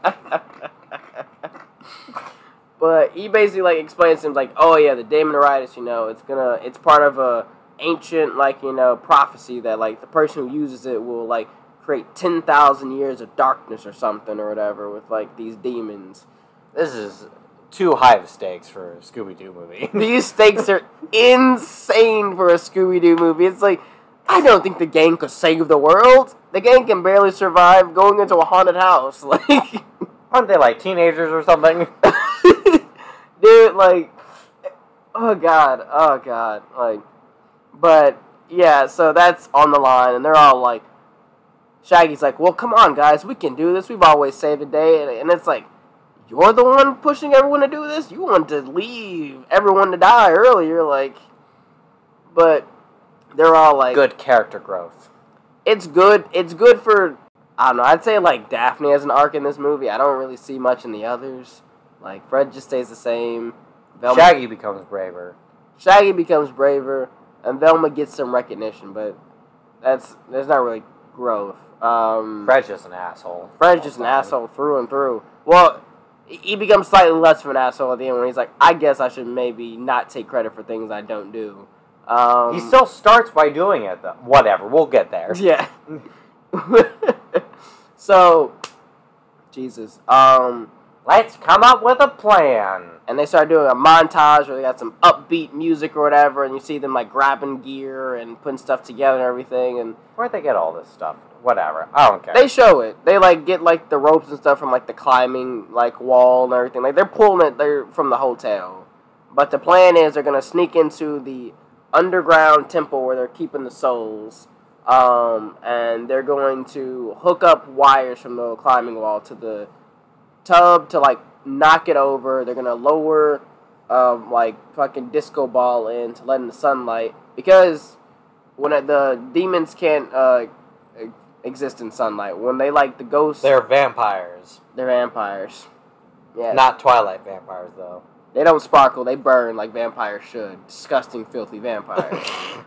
But he basically like explains to him like, oh yeah, the Daemonitis, you know, it's part of a ancient like, you know, prophecy that like the person who uses it will like create 10,000 years of darkness or something or whatever with like these demons. This is too high of stakes for a Scooby-Doo movie. These stakes are insane for a Scooby-Doo movie. It's like, I don't think the gang could save the world. The gang can barely survive going into a haunted house. Like, Aren't they like teenagers or something? dude, like, oh god, like, but yeah, so that's on the line, and they're all like, Shaggy's like, well, come on, guys, we can do this. We've always saved the day, and it's like, you're the one pushing everyone to do this? You want to leave everyone to die earlier, like, but they're all like... Good character growth. It's good for, I don't know, I'd say, like, Daphne has an arc in this movie. I don't really see much in the others. Like, Fred just stays the same. Shaggy becomes braver. Shaggy becomes braver, and Velma gets some recognition, but there's not really growth. Fred's just an asshole. Fred's just an asshole through and through. Well, he becomes slightly less of an asshole at the end when he's like, I guess I should maybe not take credit for things I don't do. He still starts by doing it, though. Whatever, we'll get there. Yeah. So, Jesus. Let's come up with a plan. And they start doing a montage where they got some upbeat music or whatever, and you see them like grabbing gear and putting stuff together and everything. And where'd they get all this stuff? Whatever. I don't care. they show it. They like get like the ropes and stuff from like the climbing like wall and everything. Like they're pulling it there from the hotel. But the plan is they're gonna sneak into the underground temple where they're keeping the souls. And they're going to hook up wires from the climbing wall to the tub to like knock it over. They're gonna lower like fucking disco ball in to let in the sunlight, because when the demons can't exist in sunlight. When they like the ghosts, They're vampires. they're vampires. Yeah, Not Twilight vampires, though. they don't sparkle. They burn like vampires should. Disgusting, filthy vampires.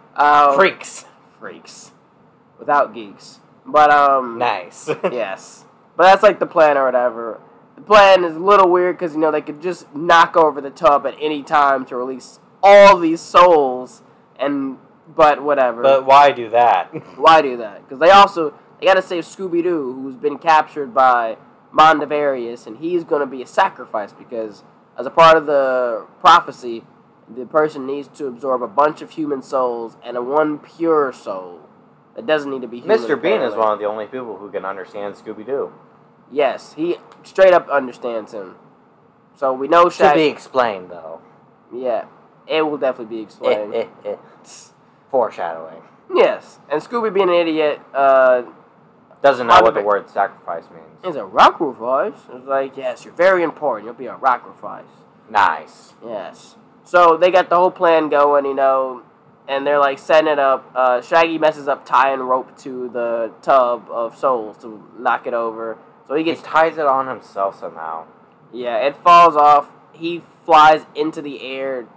Freaks, without geeks. But Nice. yes, but that's like the plan or whatever. The plan is a little weird because, you know, they could just knock over the tub at any time to release all these souls, but whatever. But why do that? Why do that? Because they gotta save Scooby-Doo, who's been captured by Mondavarius, and he's gonna be a sacrifice because, as a part of the prophecy, the person needs to absorb a bunch of human souls and one pure soul that doesn't need to be human. Mr. Bean is apparently. one of the only people who can understand Scooby-Doo. Yes, he straight up understands him. So we know To Shaggy. be explained, though. Yeah, it will definitely be explained. Foreshadowing. Yes, and Scooby, being an idiot, Doesn't know what the word sacrifice means. is a sacrifice. It's like, yes, you're very important. You'll be a sacrifice. Nice. Yes. So they got the whole plan going, you know, and they're like setting it up. Shaggy messes up tying rope to the tub of souls to knock it over. So he He gets ties it on himself somehow. Yeah, it falls off. He flies into the air.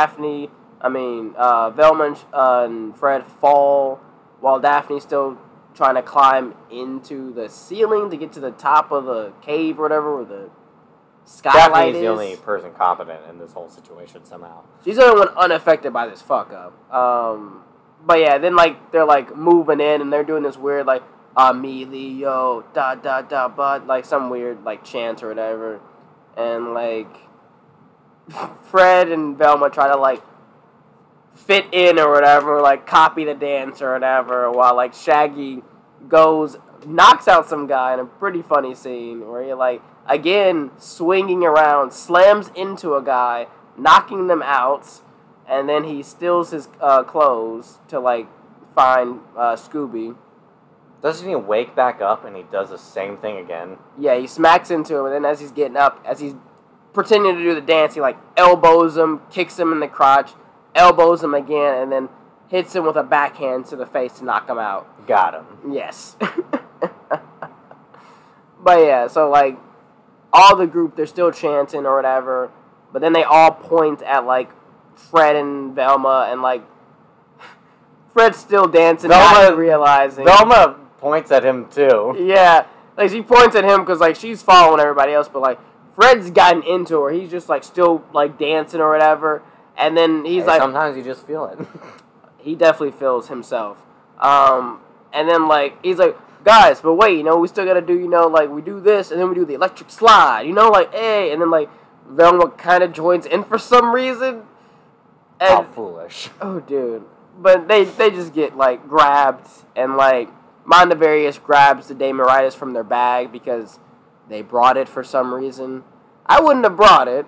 Velma and Fred fall while Daphne's still trying to climb into the ceiling to get to the top of the cave or whatever, where the skylight Daphne's is. the only person competent in this whole situation somehow. She's the only one unaffected by this fuck up. But yeah, then like they're like moving in and they're doing this weird like Emilio but like some weird like chant or whatever, and like Fred and Velma try to like fit in or whatever, like copy the dance or whatever, while like Shaggy knocks out some guy in a pretty funny scene where he like again swinging around, slams into a guy, knocking them out, and then he steals his clothes to like find Scooby. Doesn't he wake back up and he does the same thing again? Yeah, he smacks into him, and then as he's getting up, as he's pretending to do the dance, he like elbows him, kicks him in the crotch, elbows him again, and then hits him with a backhand to the face to knock him out. Got him. Yes. But yeah, so like all the group, they're still chanting or whatever, but then they all point at like Fred and Velma, and like Fred's still dancing, not realizing. Velma points at him too. Yeah, like she points at him because like she's following everybody else, but like Fred's gotten into her. He's just like still like dancing or whatever, and then he's like, sometimes you just feel it. he definitely feels himself. And then like he's like, guys, but wait, you know, we still gotta do, you know, like we do this and then we do the electric slide, you know, like hey, and then like Velma kind of joins in for some reason. And, How foolish. oh, dude. But they just get, like, grabbed, and, like, Mondavarius grabs the Damaritis from their bag because they brought it for some reason. I wouldn't have brought it.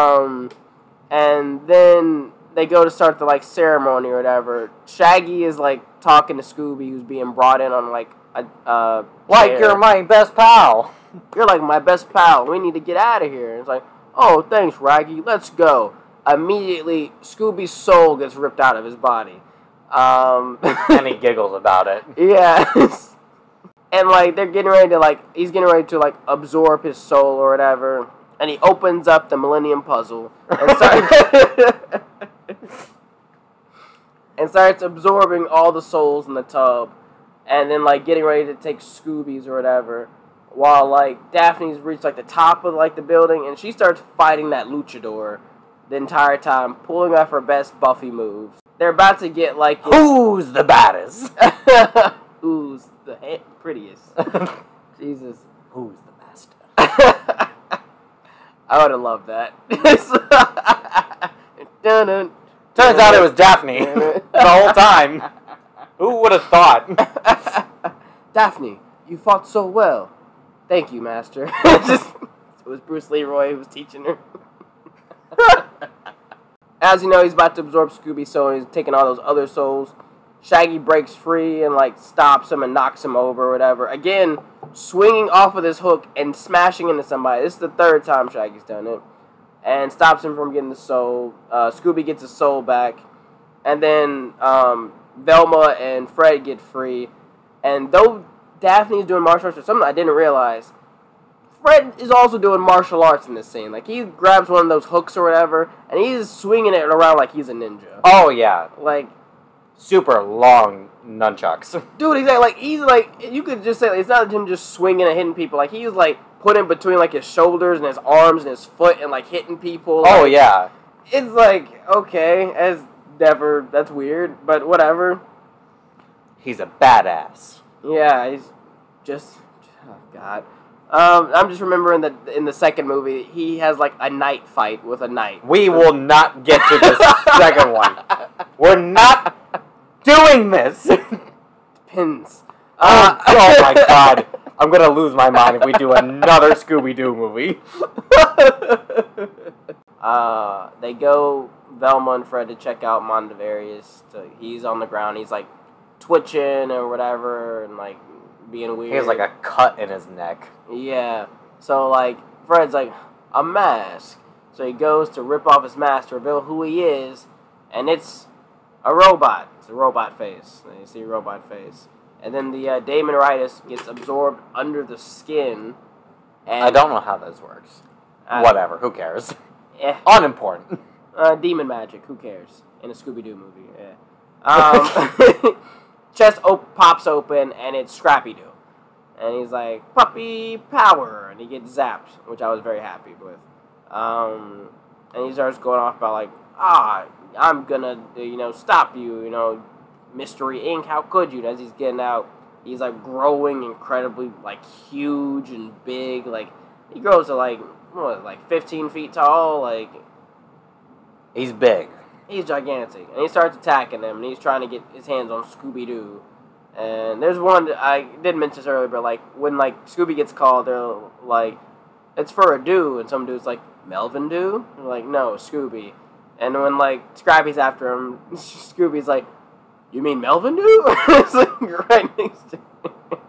And then they go to start the, like, ceremony or whatever. Shaggy is, like, talking to Scooby, who's being brought in on, like, a Like, chair. you're my best pal. You're, like, my best pal. We need to get out of here. And it's like, oh, thanks, Raggy. Let's go. Immediately, Scooby's soul gets ripped out of his body. And he giggles about it. Yeah. And, like, they're getting ready to, like, he's getting ready to, like, absorb his soul or whatever. And he opens up the Millennium Puzzle and starts absorbing all the souls in the tub. And then, like, getting ready to take Scooby's or whatever. While, like, Daphne's reached, like, the top of, like, the building. And she starts fighting that luchador the entire time, pulling off her best Buffy moves. They're about to get, like... Who's the baddest? Who's the prettiest. Jesus. Who's the master? I would have loved that. Dun-dun. Turns out it was Daphne the whole time. Who would have thought? Daphne, you fought so well. Thank you, master. It was Bruce Leroy who was teaching her. As you know, he's about to absorb Scooby's soul, and he's taking all those other souls. Shaggy breaks free and, like, stops him and knocks him over or whatever. Again, swinging off of this hook and smashing into somebody. This is the third time Shaggy's done it. And stops him from getting the soul. Scooby gets his soul back. And then Velma and Fred get free. And though Daphne's doing martial arts or something I didn't realize, Fred is also doing martial arts in this scene. Like, he grabs one of those hooks or whatever, and he's swinging it around like he's a ninja. Oh, yeah. Like, super long nunchucks. dude, exactly. Like, he's like, you could just say, like, it's not him just swinging and hitting people. Like, he's like putting between like his shoulders and his arms and his foot and like hitting people. Oh, like, yeah. It's like, okay, that's weird, but whatever. He's a badass. Yeah, he's just, oh god. I'm just remembering that in the second movie, he has like a knight fight with a knight. We will not get to the second one. We're not doing this. Pins. Oh my god. I'm gonna lose my mind if we do another Scooby-Doo movie. They go, Velma and Fred, to check out Mondavarius. He's on the ground. He's like twitching or whatever and like being weird. He has like a cut in his neck. Yeah. So like Fred's like, a mask. So he goes to rip off his mask to reveal who he is, and it's a robot. It's a robot face. You see a robot face. And then the Daemonitis gets absorbed under the skin. And I don't know how this works. Whatever, who cares? Unimportant. Demon magic, who cares? In a Scooby-Doo movie, yeah. Chest pops open, and it's Scrappy-Doo. And he's like, puppy power, and he gets zapped, which I was very happy with. And he starts going off about like, I'm gonna, stop you, Mystery Inc., how could you? And as he's getting out, he's like growing incredibly, like, huge and big. Like, he grows to like 15 feet tall. Like, he's big. He's gigantic. And he starts attacking them, and he's trying to get his hands on Scooby-Doo. And there's one, I did mention this earlier, but like, when like Scooby gets called, they're like, it's for a do, and some dude's like, Melvin Doo? They're like, no, Scooby. And when like Scrappy's after him, Scooby's like, you mean Melvin Doo? It's like right next to him.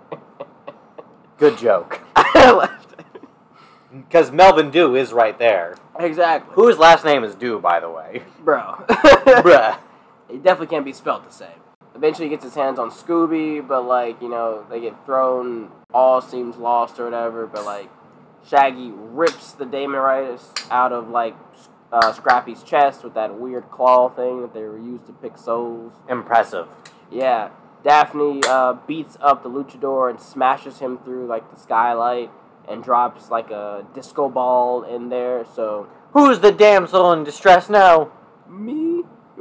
Good joke. I laughed. Because Melvin Doo is right there. Exactly. Whose last name is Doo, by the way? Bro. Bruh. He definitely can't be spelled the same. Eventually he gets his hands on Scooby, but like, they get thrown, all seems lost or whatever, but like, Shaggy rips the Daemonitis out of like Scrappy's chest with that weird claw thing that they were used to pick souls. Impressive. Yeah. Daphne beats up the luchador and smashes him through like the skylight and drops like a disco ball in there, so... Who's the damsel in distress now? Me?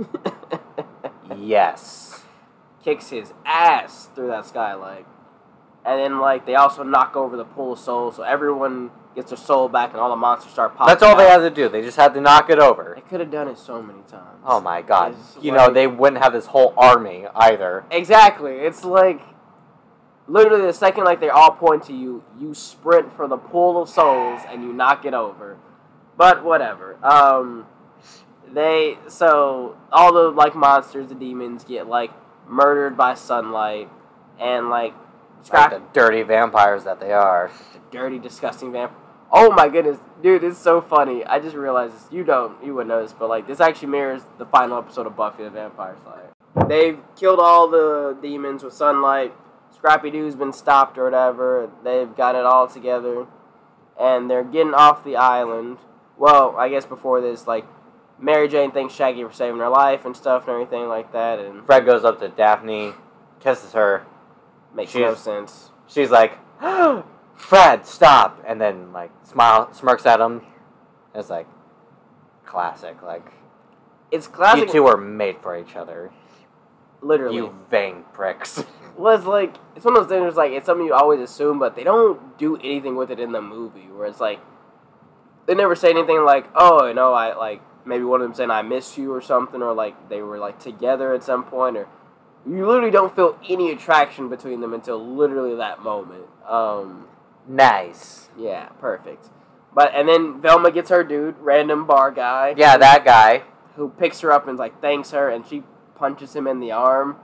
Yes. Kicks his ass through that skylight. And then, like, they also knock over the pool of souls, so everyone gets their soul back and all the monsters start popping That's all they out. had to do. They just had to knock it over. They could have done it so many times. Oh my god. It's They wouldn't have this whole army either. Exactly. It's like, literally the second, like, they all point to you, you sprint for the pool of souls and you knock it over. But whatever. So all the, like, monsters, the demons get, like, murdered by sunlight, and, like the dirty vampires that they are. The dirty, disgusting vampire. Oh my goodness, dude, it's so funny. I just realized this. You wouldn't know this, but like this actually mirrors the final episode of Buffy the Vampire Slayer. They've killed all the demons with sunlight. Scrappy-Doo's been stopped or whatever. They've got it all together, and they're getting off the island. Well, I guess before this, like, Mary Jane thanks Shaggy for saving her life and stuff and everything like that, and Fred goes up to Daphne, kisses her. makes no sense. She's like, Fred, stop! And then, like, smirks at him. It's like, classic. Like, It's classic. you two are made for each other. Literally. You vain pricks. Was like, it's one of those things where it's like, it's something you always assume, but they don't do anything with it in the movie, where it's like, they never say anything like, oh, I, like, maybe one of them saying, I miss you or something, or like, they were like together at some point, or you literally don't feel any attraction between them until literally that moment. Nice. Yeah, perfect. And then Velma gets her dude, random bar guy. Yeah, that guy. Who picks her up and like thanks her, and she punches him in the arm.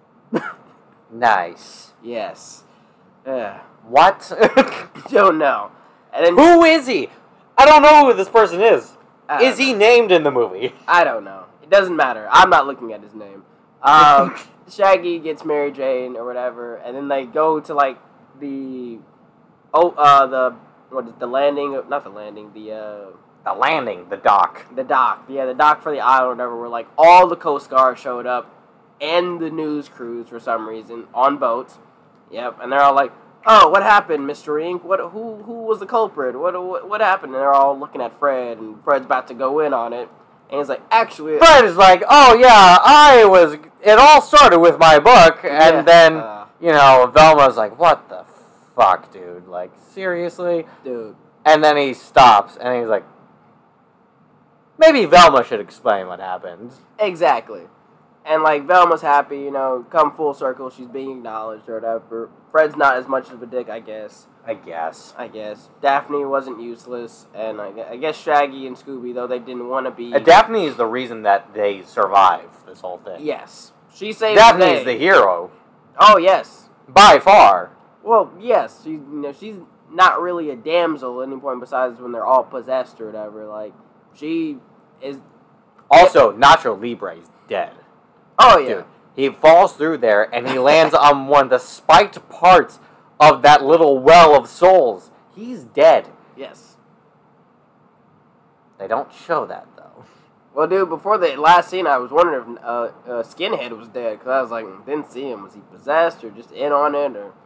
Nice. Yes. Yeah. What? Don't know. And then Who is he? I don't know who this person is. I Is don't he named in the movie? I don't know. It doesn't matter. I'm not looking at his name. Shaggy gets Mary Jane or whatever, and then they go to like the landing? Not the landing. The landing, the dock. The dock. Yeah, the dock for the island or whatever, where like all the Coast Guard showed up and the news crews for some reason on boats. Yep, and they're all like, "Oh, what happened, Mr. Ink? Who was the culprit? What happened?" And they're all looking at Fred, and Fred's about to go in on it, and he's like, "Actually, Fred is like, oh yeah, it all started with my book, and then, Velma's like, what the fuck, dude? Like, seriously? dude." And then he stops, and he's like, maybe Velma should explain what happened. Exactly. And, like, Velma's happy, come full circle, she's being acknowledged or whatever. Fred's not as much of a dick, I guess. I guess. Daphne wasn't useless, and I guess Shaggy and Scooby, though they didn't want to be... Daphne is the reason that they survive this whole thing. Yes. She saved Daphne the day. is the hero. Oh, yes. By far. Well, yes. She's not really a damsel at any point besides when they're all possessed or whatever. Like, she is... Also, Nacho Libre is dead. Oh, yeah. Dude, he falls through there, and he lands on one of the spiked parts of that little well of souls. He's dead. Yes. They don't show that, though. Well, dude, before the last scene, I was wondering if Skinhead was dead, because I was like, didn't see him. Was he possessed, or just in on it, or...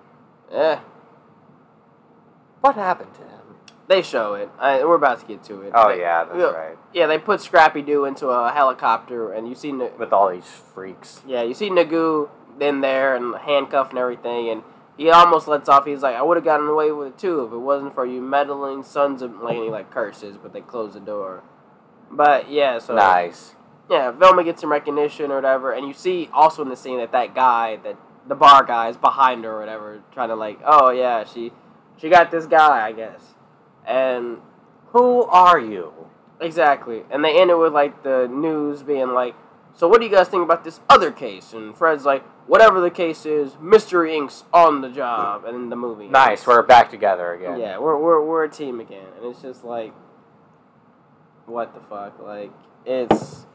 What happened to him? They show it. We're about to get to it. Oh, yeah, that's right. Yeah, they put Scrappy-Doo into a helicopter, and you see... With all these freaks. Yeah, you see Nagoo in there, and handcuffed and everything, and he almost lets off. He's like, I would have gotten away with it, too, if it wasn't for you meddling sons of... Like, he, like, curses, but they close the door. But, yeah, so... Nice. Yeah, Velma gets some recognition or whatever, and you see also in the scene that guy, that the bar guy is behind her or whatever, trying to, like, oh, yeah, she got this guy, I guess. And who are you? Exactly. And they end it with, like, the news being like, so what do you guys think about this other case? And Fred's like, whatever the case is, Mystery Inc.'s on the job. And then the movie Nice, ends. we're back together again. Yeah, we're a team again. And it's just like, what the fuck? Like, it's...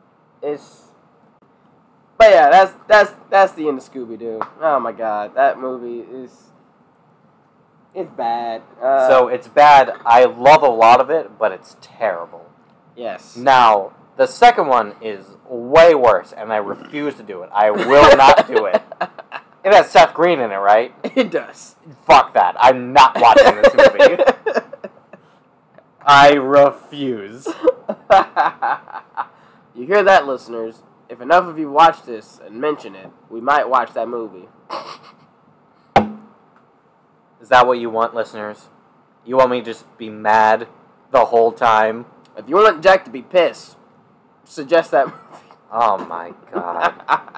But yeah, that's the end of Scooby-Doo. Oh my god, that movie is... It's bad. So it's bad. I love a lot of it, but it's terrible. Yes. Now, the second one is way worse, and I refuse to do it. I will not do it. It has Seth Green in it, right? It does. Fuck that. I'm not watching this movie. I refuse. You hear that, listeners? If enough of you watch this and mention it, we might watch that movie. Is that what you want, listeners? You want me to just be mad the whole time? If you want Jack to be pissed, suggest that movie. Oh my god.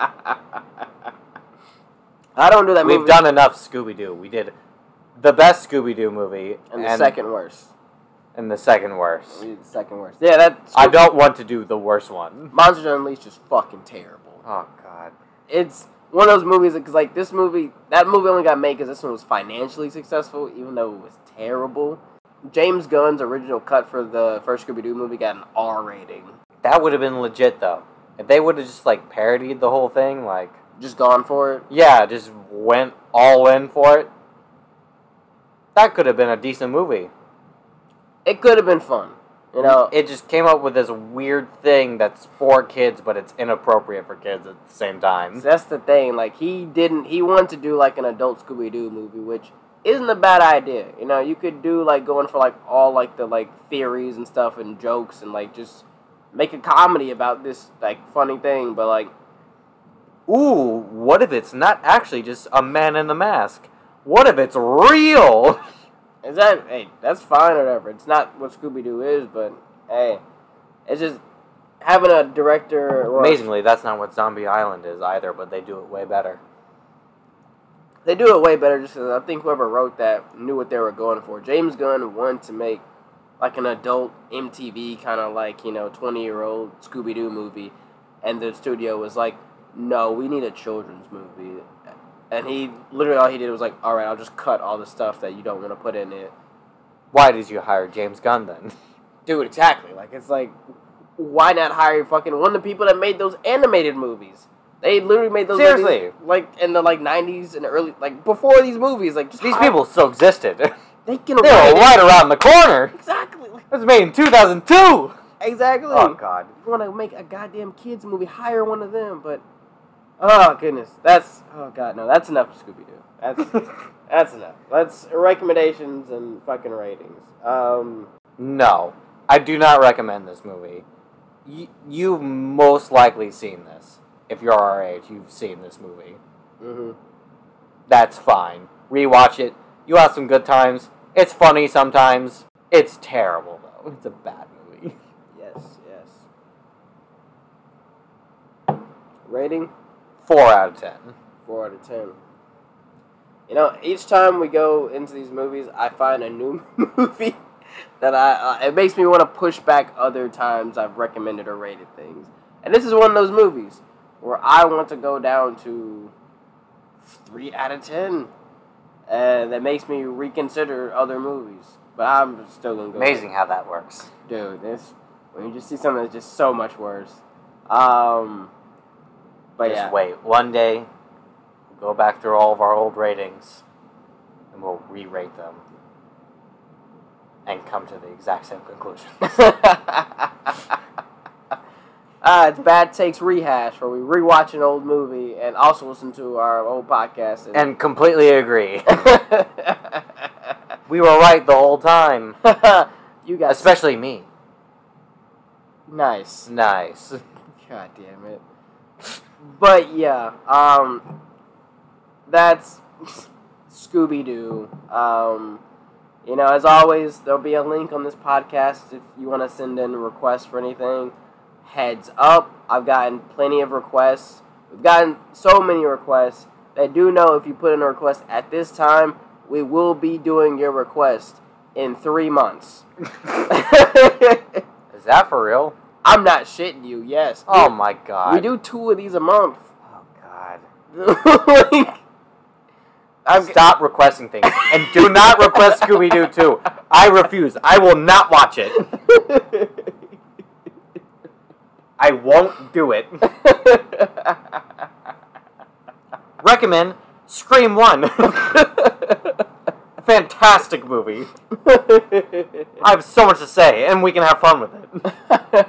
I don't do that movie. We've done enough Scooby-Doo. We did the best Scooby-Doo movie. And the second worst. And the second worst. We did the second worst. Yeah, that... I don't want to do the worst one. Monsters Unleashed is fucking terrible. Oh god. It's... one of those movies, because, like, that movie only got made because this one was financially successful, even though it was terrible. James Gunn's original cut for the first Scooby-Doo movie got an R rating. That would have been legit, though. If they would have just, like, parodied the whole thing, like... Just gone for it? Yeah, just went all in for it. That could have been a decent movie. It could have been fun. You know, it just came up with this weird thing that's for kids, but it's inappropriate for kids at the same time. That's the thing. Like, he wanted to do, like, an adult Scooby-Doo movie, which isn't a bad idea. You know, you could do, like, going for, like, all, like, the, like, theories and stuff and jokes and, like, just make a comedy about this, like, funny thing. But, like, ooh, what if it's not actually just a man in the mask? What if it's real? Hey, that's fine or whatever. It's not what Scooby-Doo is, but hey, it's just having a director. Amazingly, that's not what Zombie Island is either, but they do it way better. They do it way better just because I think whoever wrote that knew what they were going for. James Gunn wanted to make like an adult MTV kind of like, 20-year-old Scooby-Doo movie, and the studio was like, no, we need a children's movie. And he, literally all he did was like, alright, I'll just cut all the stuff that you don't want to put in it. Why did you hire James Gunn then? Dude, exactly. Like, it's like, why not hire fucking one of the people that made those animated movies? They literally made those Seriously? movies, like, in the, 90s and early, before these movies. Like, just These people still existed. They can They were right around the corner. Exactly. It was made in 2002. Exactly. Oh, God. You want to make a goddamn kids movie, hire one of them, but... Oh, goodness. Oh, God, no. That's enough for Scooby-Doo. That's enough. Let's... Recommendations and fucking ratings. No. I do not recommend this movie. You've most likely seen this. If you're our age, you've seen this movie. Mm-hmm. That's fine. Rewatch it. You'll have some good times. It's funny sometimes. It's terrible, though. It's a bad movie. Yes. Rating? 4 out of 10. 4 out of 10. Each time we go into these movies, I find a new movie that it makes me want to push back other times I've recommended or rated things. And this is one of those movies where I want to go down to 3 out of 10. And that makes me reconsider other movies. But I'm still going to go. Amazing how that works. Dude, when you just see something that's just so much worse. But Just wait. One day, we'll go back through all of our old ratings, and we'll re-rate them, and come to the exact same conclusion. It's Bad Takes Rehash, where we rewatch an old movie and also listen to our old podcast. And completely agree. We were right the whole time. You guys... Especially me. Nice. Nice. God damn it. But yeah, that's Scooby-Doo. As always, there'll be a link on this podcast if you want to send in requests for anything. Heads up, I've gotten plenty of requests. We've gotten so many requests that do know if you put in a request at this time, we will be doing your request in 3 months. Is that for real? I'm not shitting you, yes. Oh my god. We do 2 of these a month. Oh god. Stop requesting things. And do not request Scooby-Doo 2. I refuse. I will not watch it. I won't do it. Recommend Scream 1. Fantastic movie. I have so much to say, and we can have fun with it.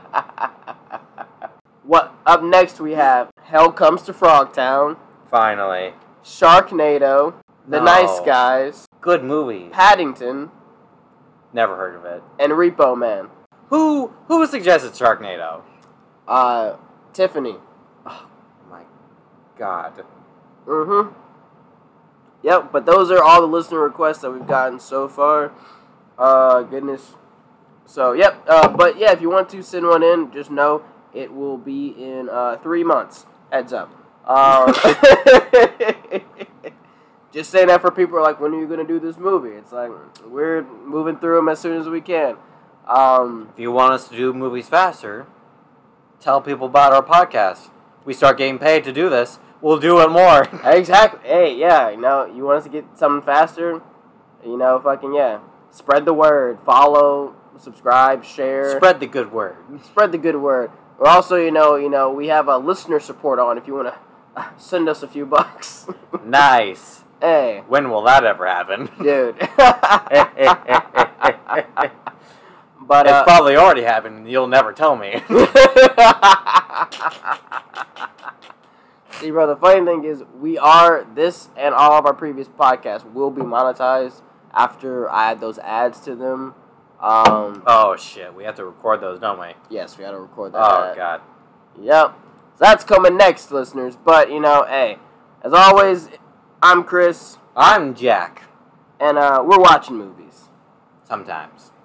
Up next we have Hell Comes to Frogtown, Finally. Sharknado, The No. Nice Guys, Good movie. Paddington, Never heard of it. and Repo Man. Who suggested Sharknado? Tiffany. My god. Mm-hmm. Yep, but those are all the listener requests that we've gotten so far. Goodness. So, yep. But, yeah, if you want to send one in, just know it will be in 3 months. Heads up. Just saying that for people who are like, when are you going to do this movie? It's like, we're moving through them as soon as we can. If you want us to do movies faster, tell people about our podcast. We start getting paid to do this, we'll do it more. Exactly. Hey, yeah, you want us to get something faster? Fucking, yeah. Spread the word. Follow, subscribe, share. Spread the good word. Spread the good word. We're also, we have a listener support on if you want to send us a few bucks. Nice. Hey. When will that ever happen? Dude. But it's probably already happened and you'll never tell me. See, bro, the funny thing is this and all of our previous podcasts will be monetized after I add those ads to them. Oh, shit. We have to record those, don't we? Yes, we got to record that. Oh, God. Yep. So that's coming next, listeners. But, you know, hey, as always, I'm Chris. I'm Jack. And we're watching movies. Sometimes.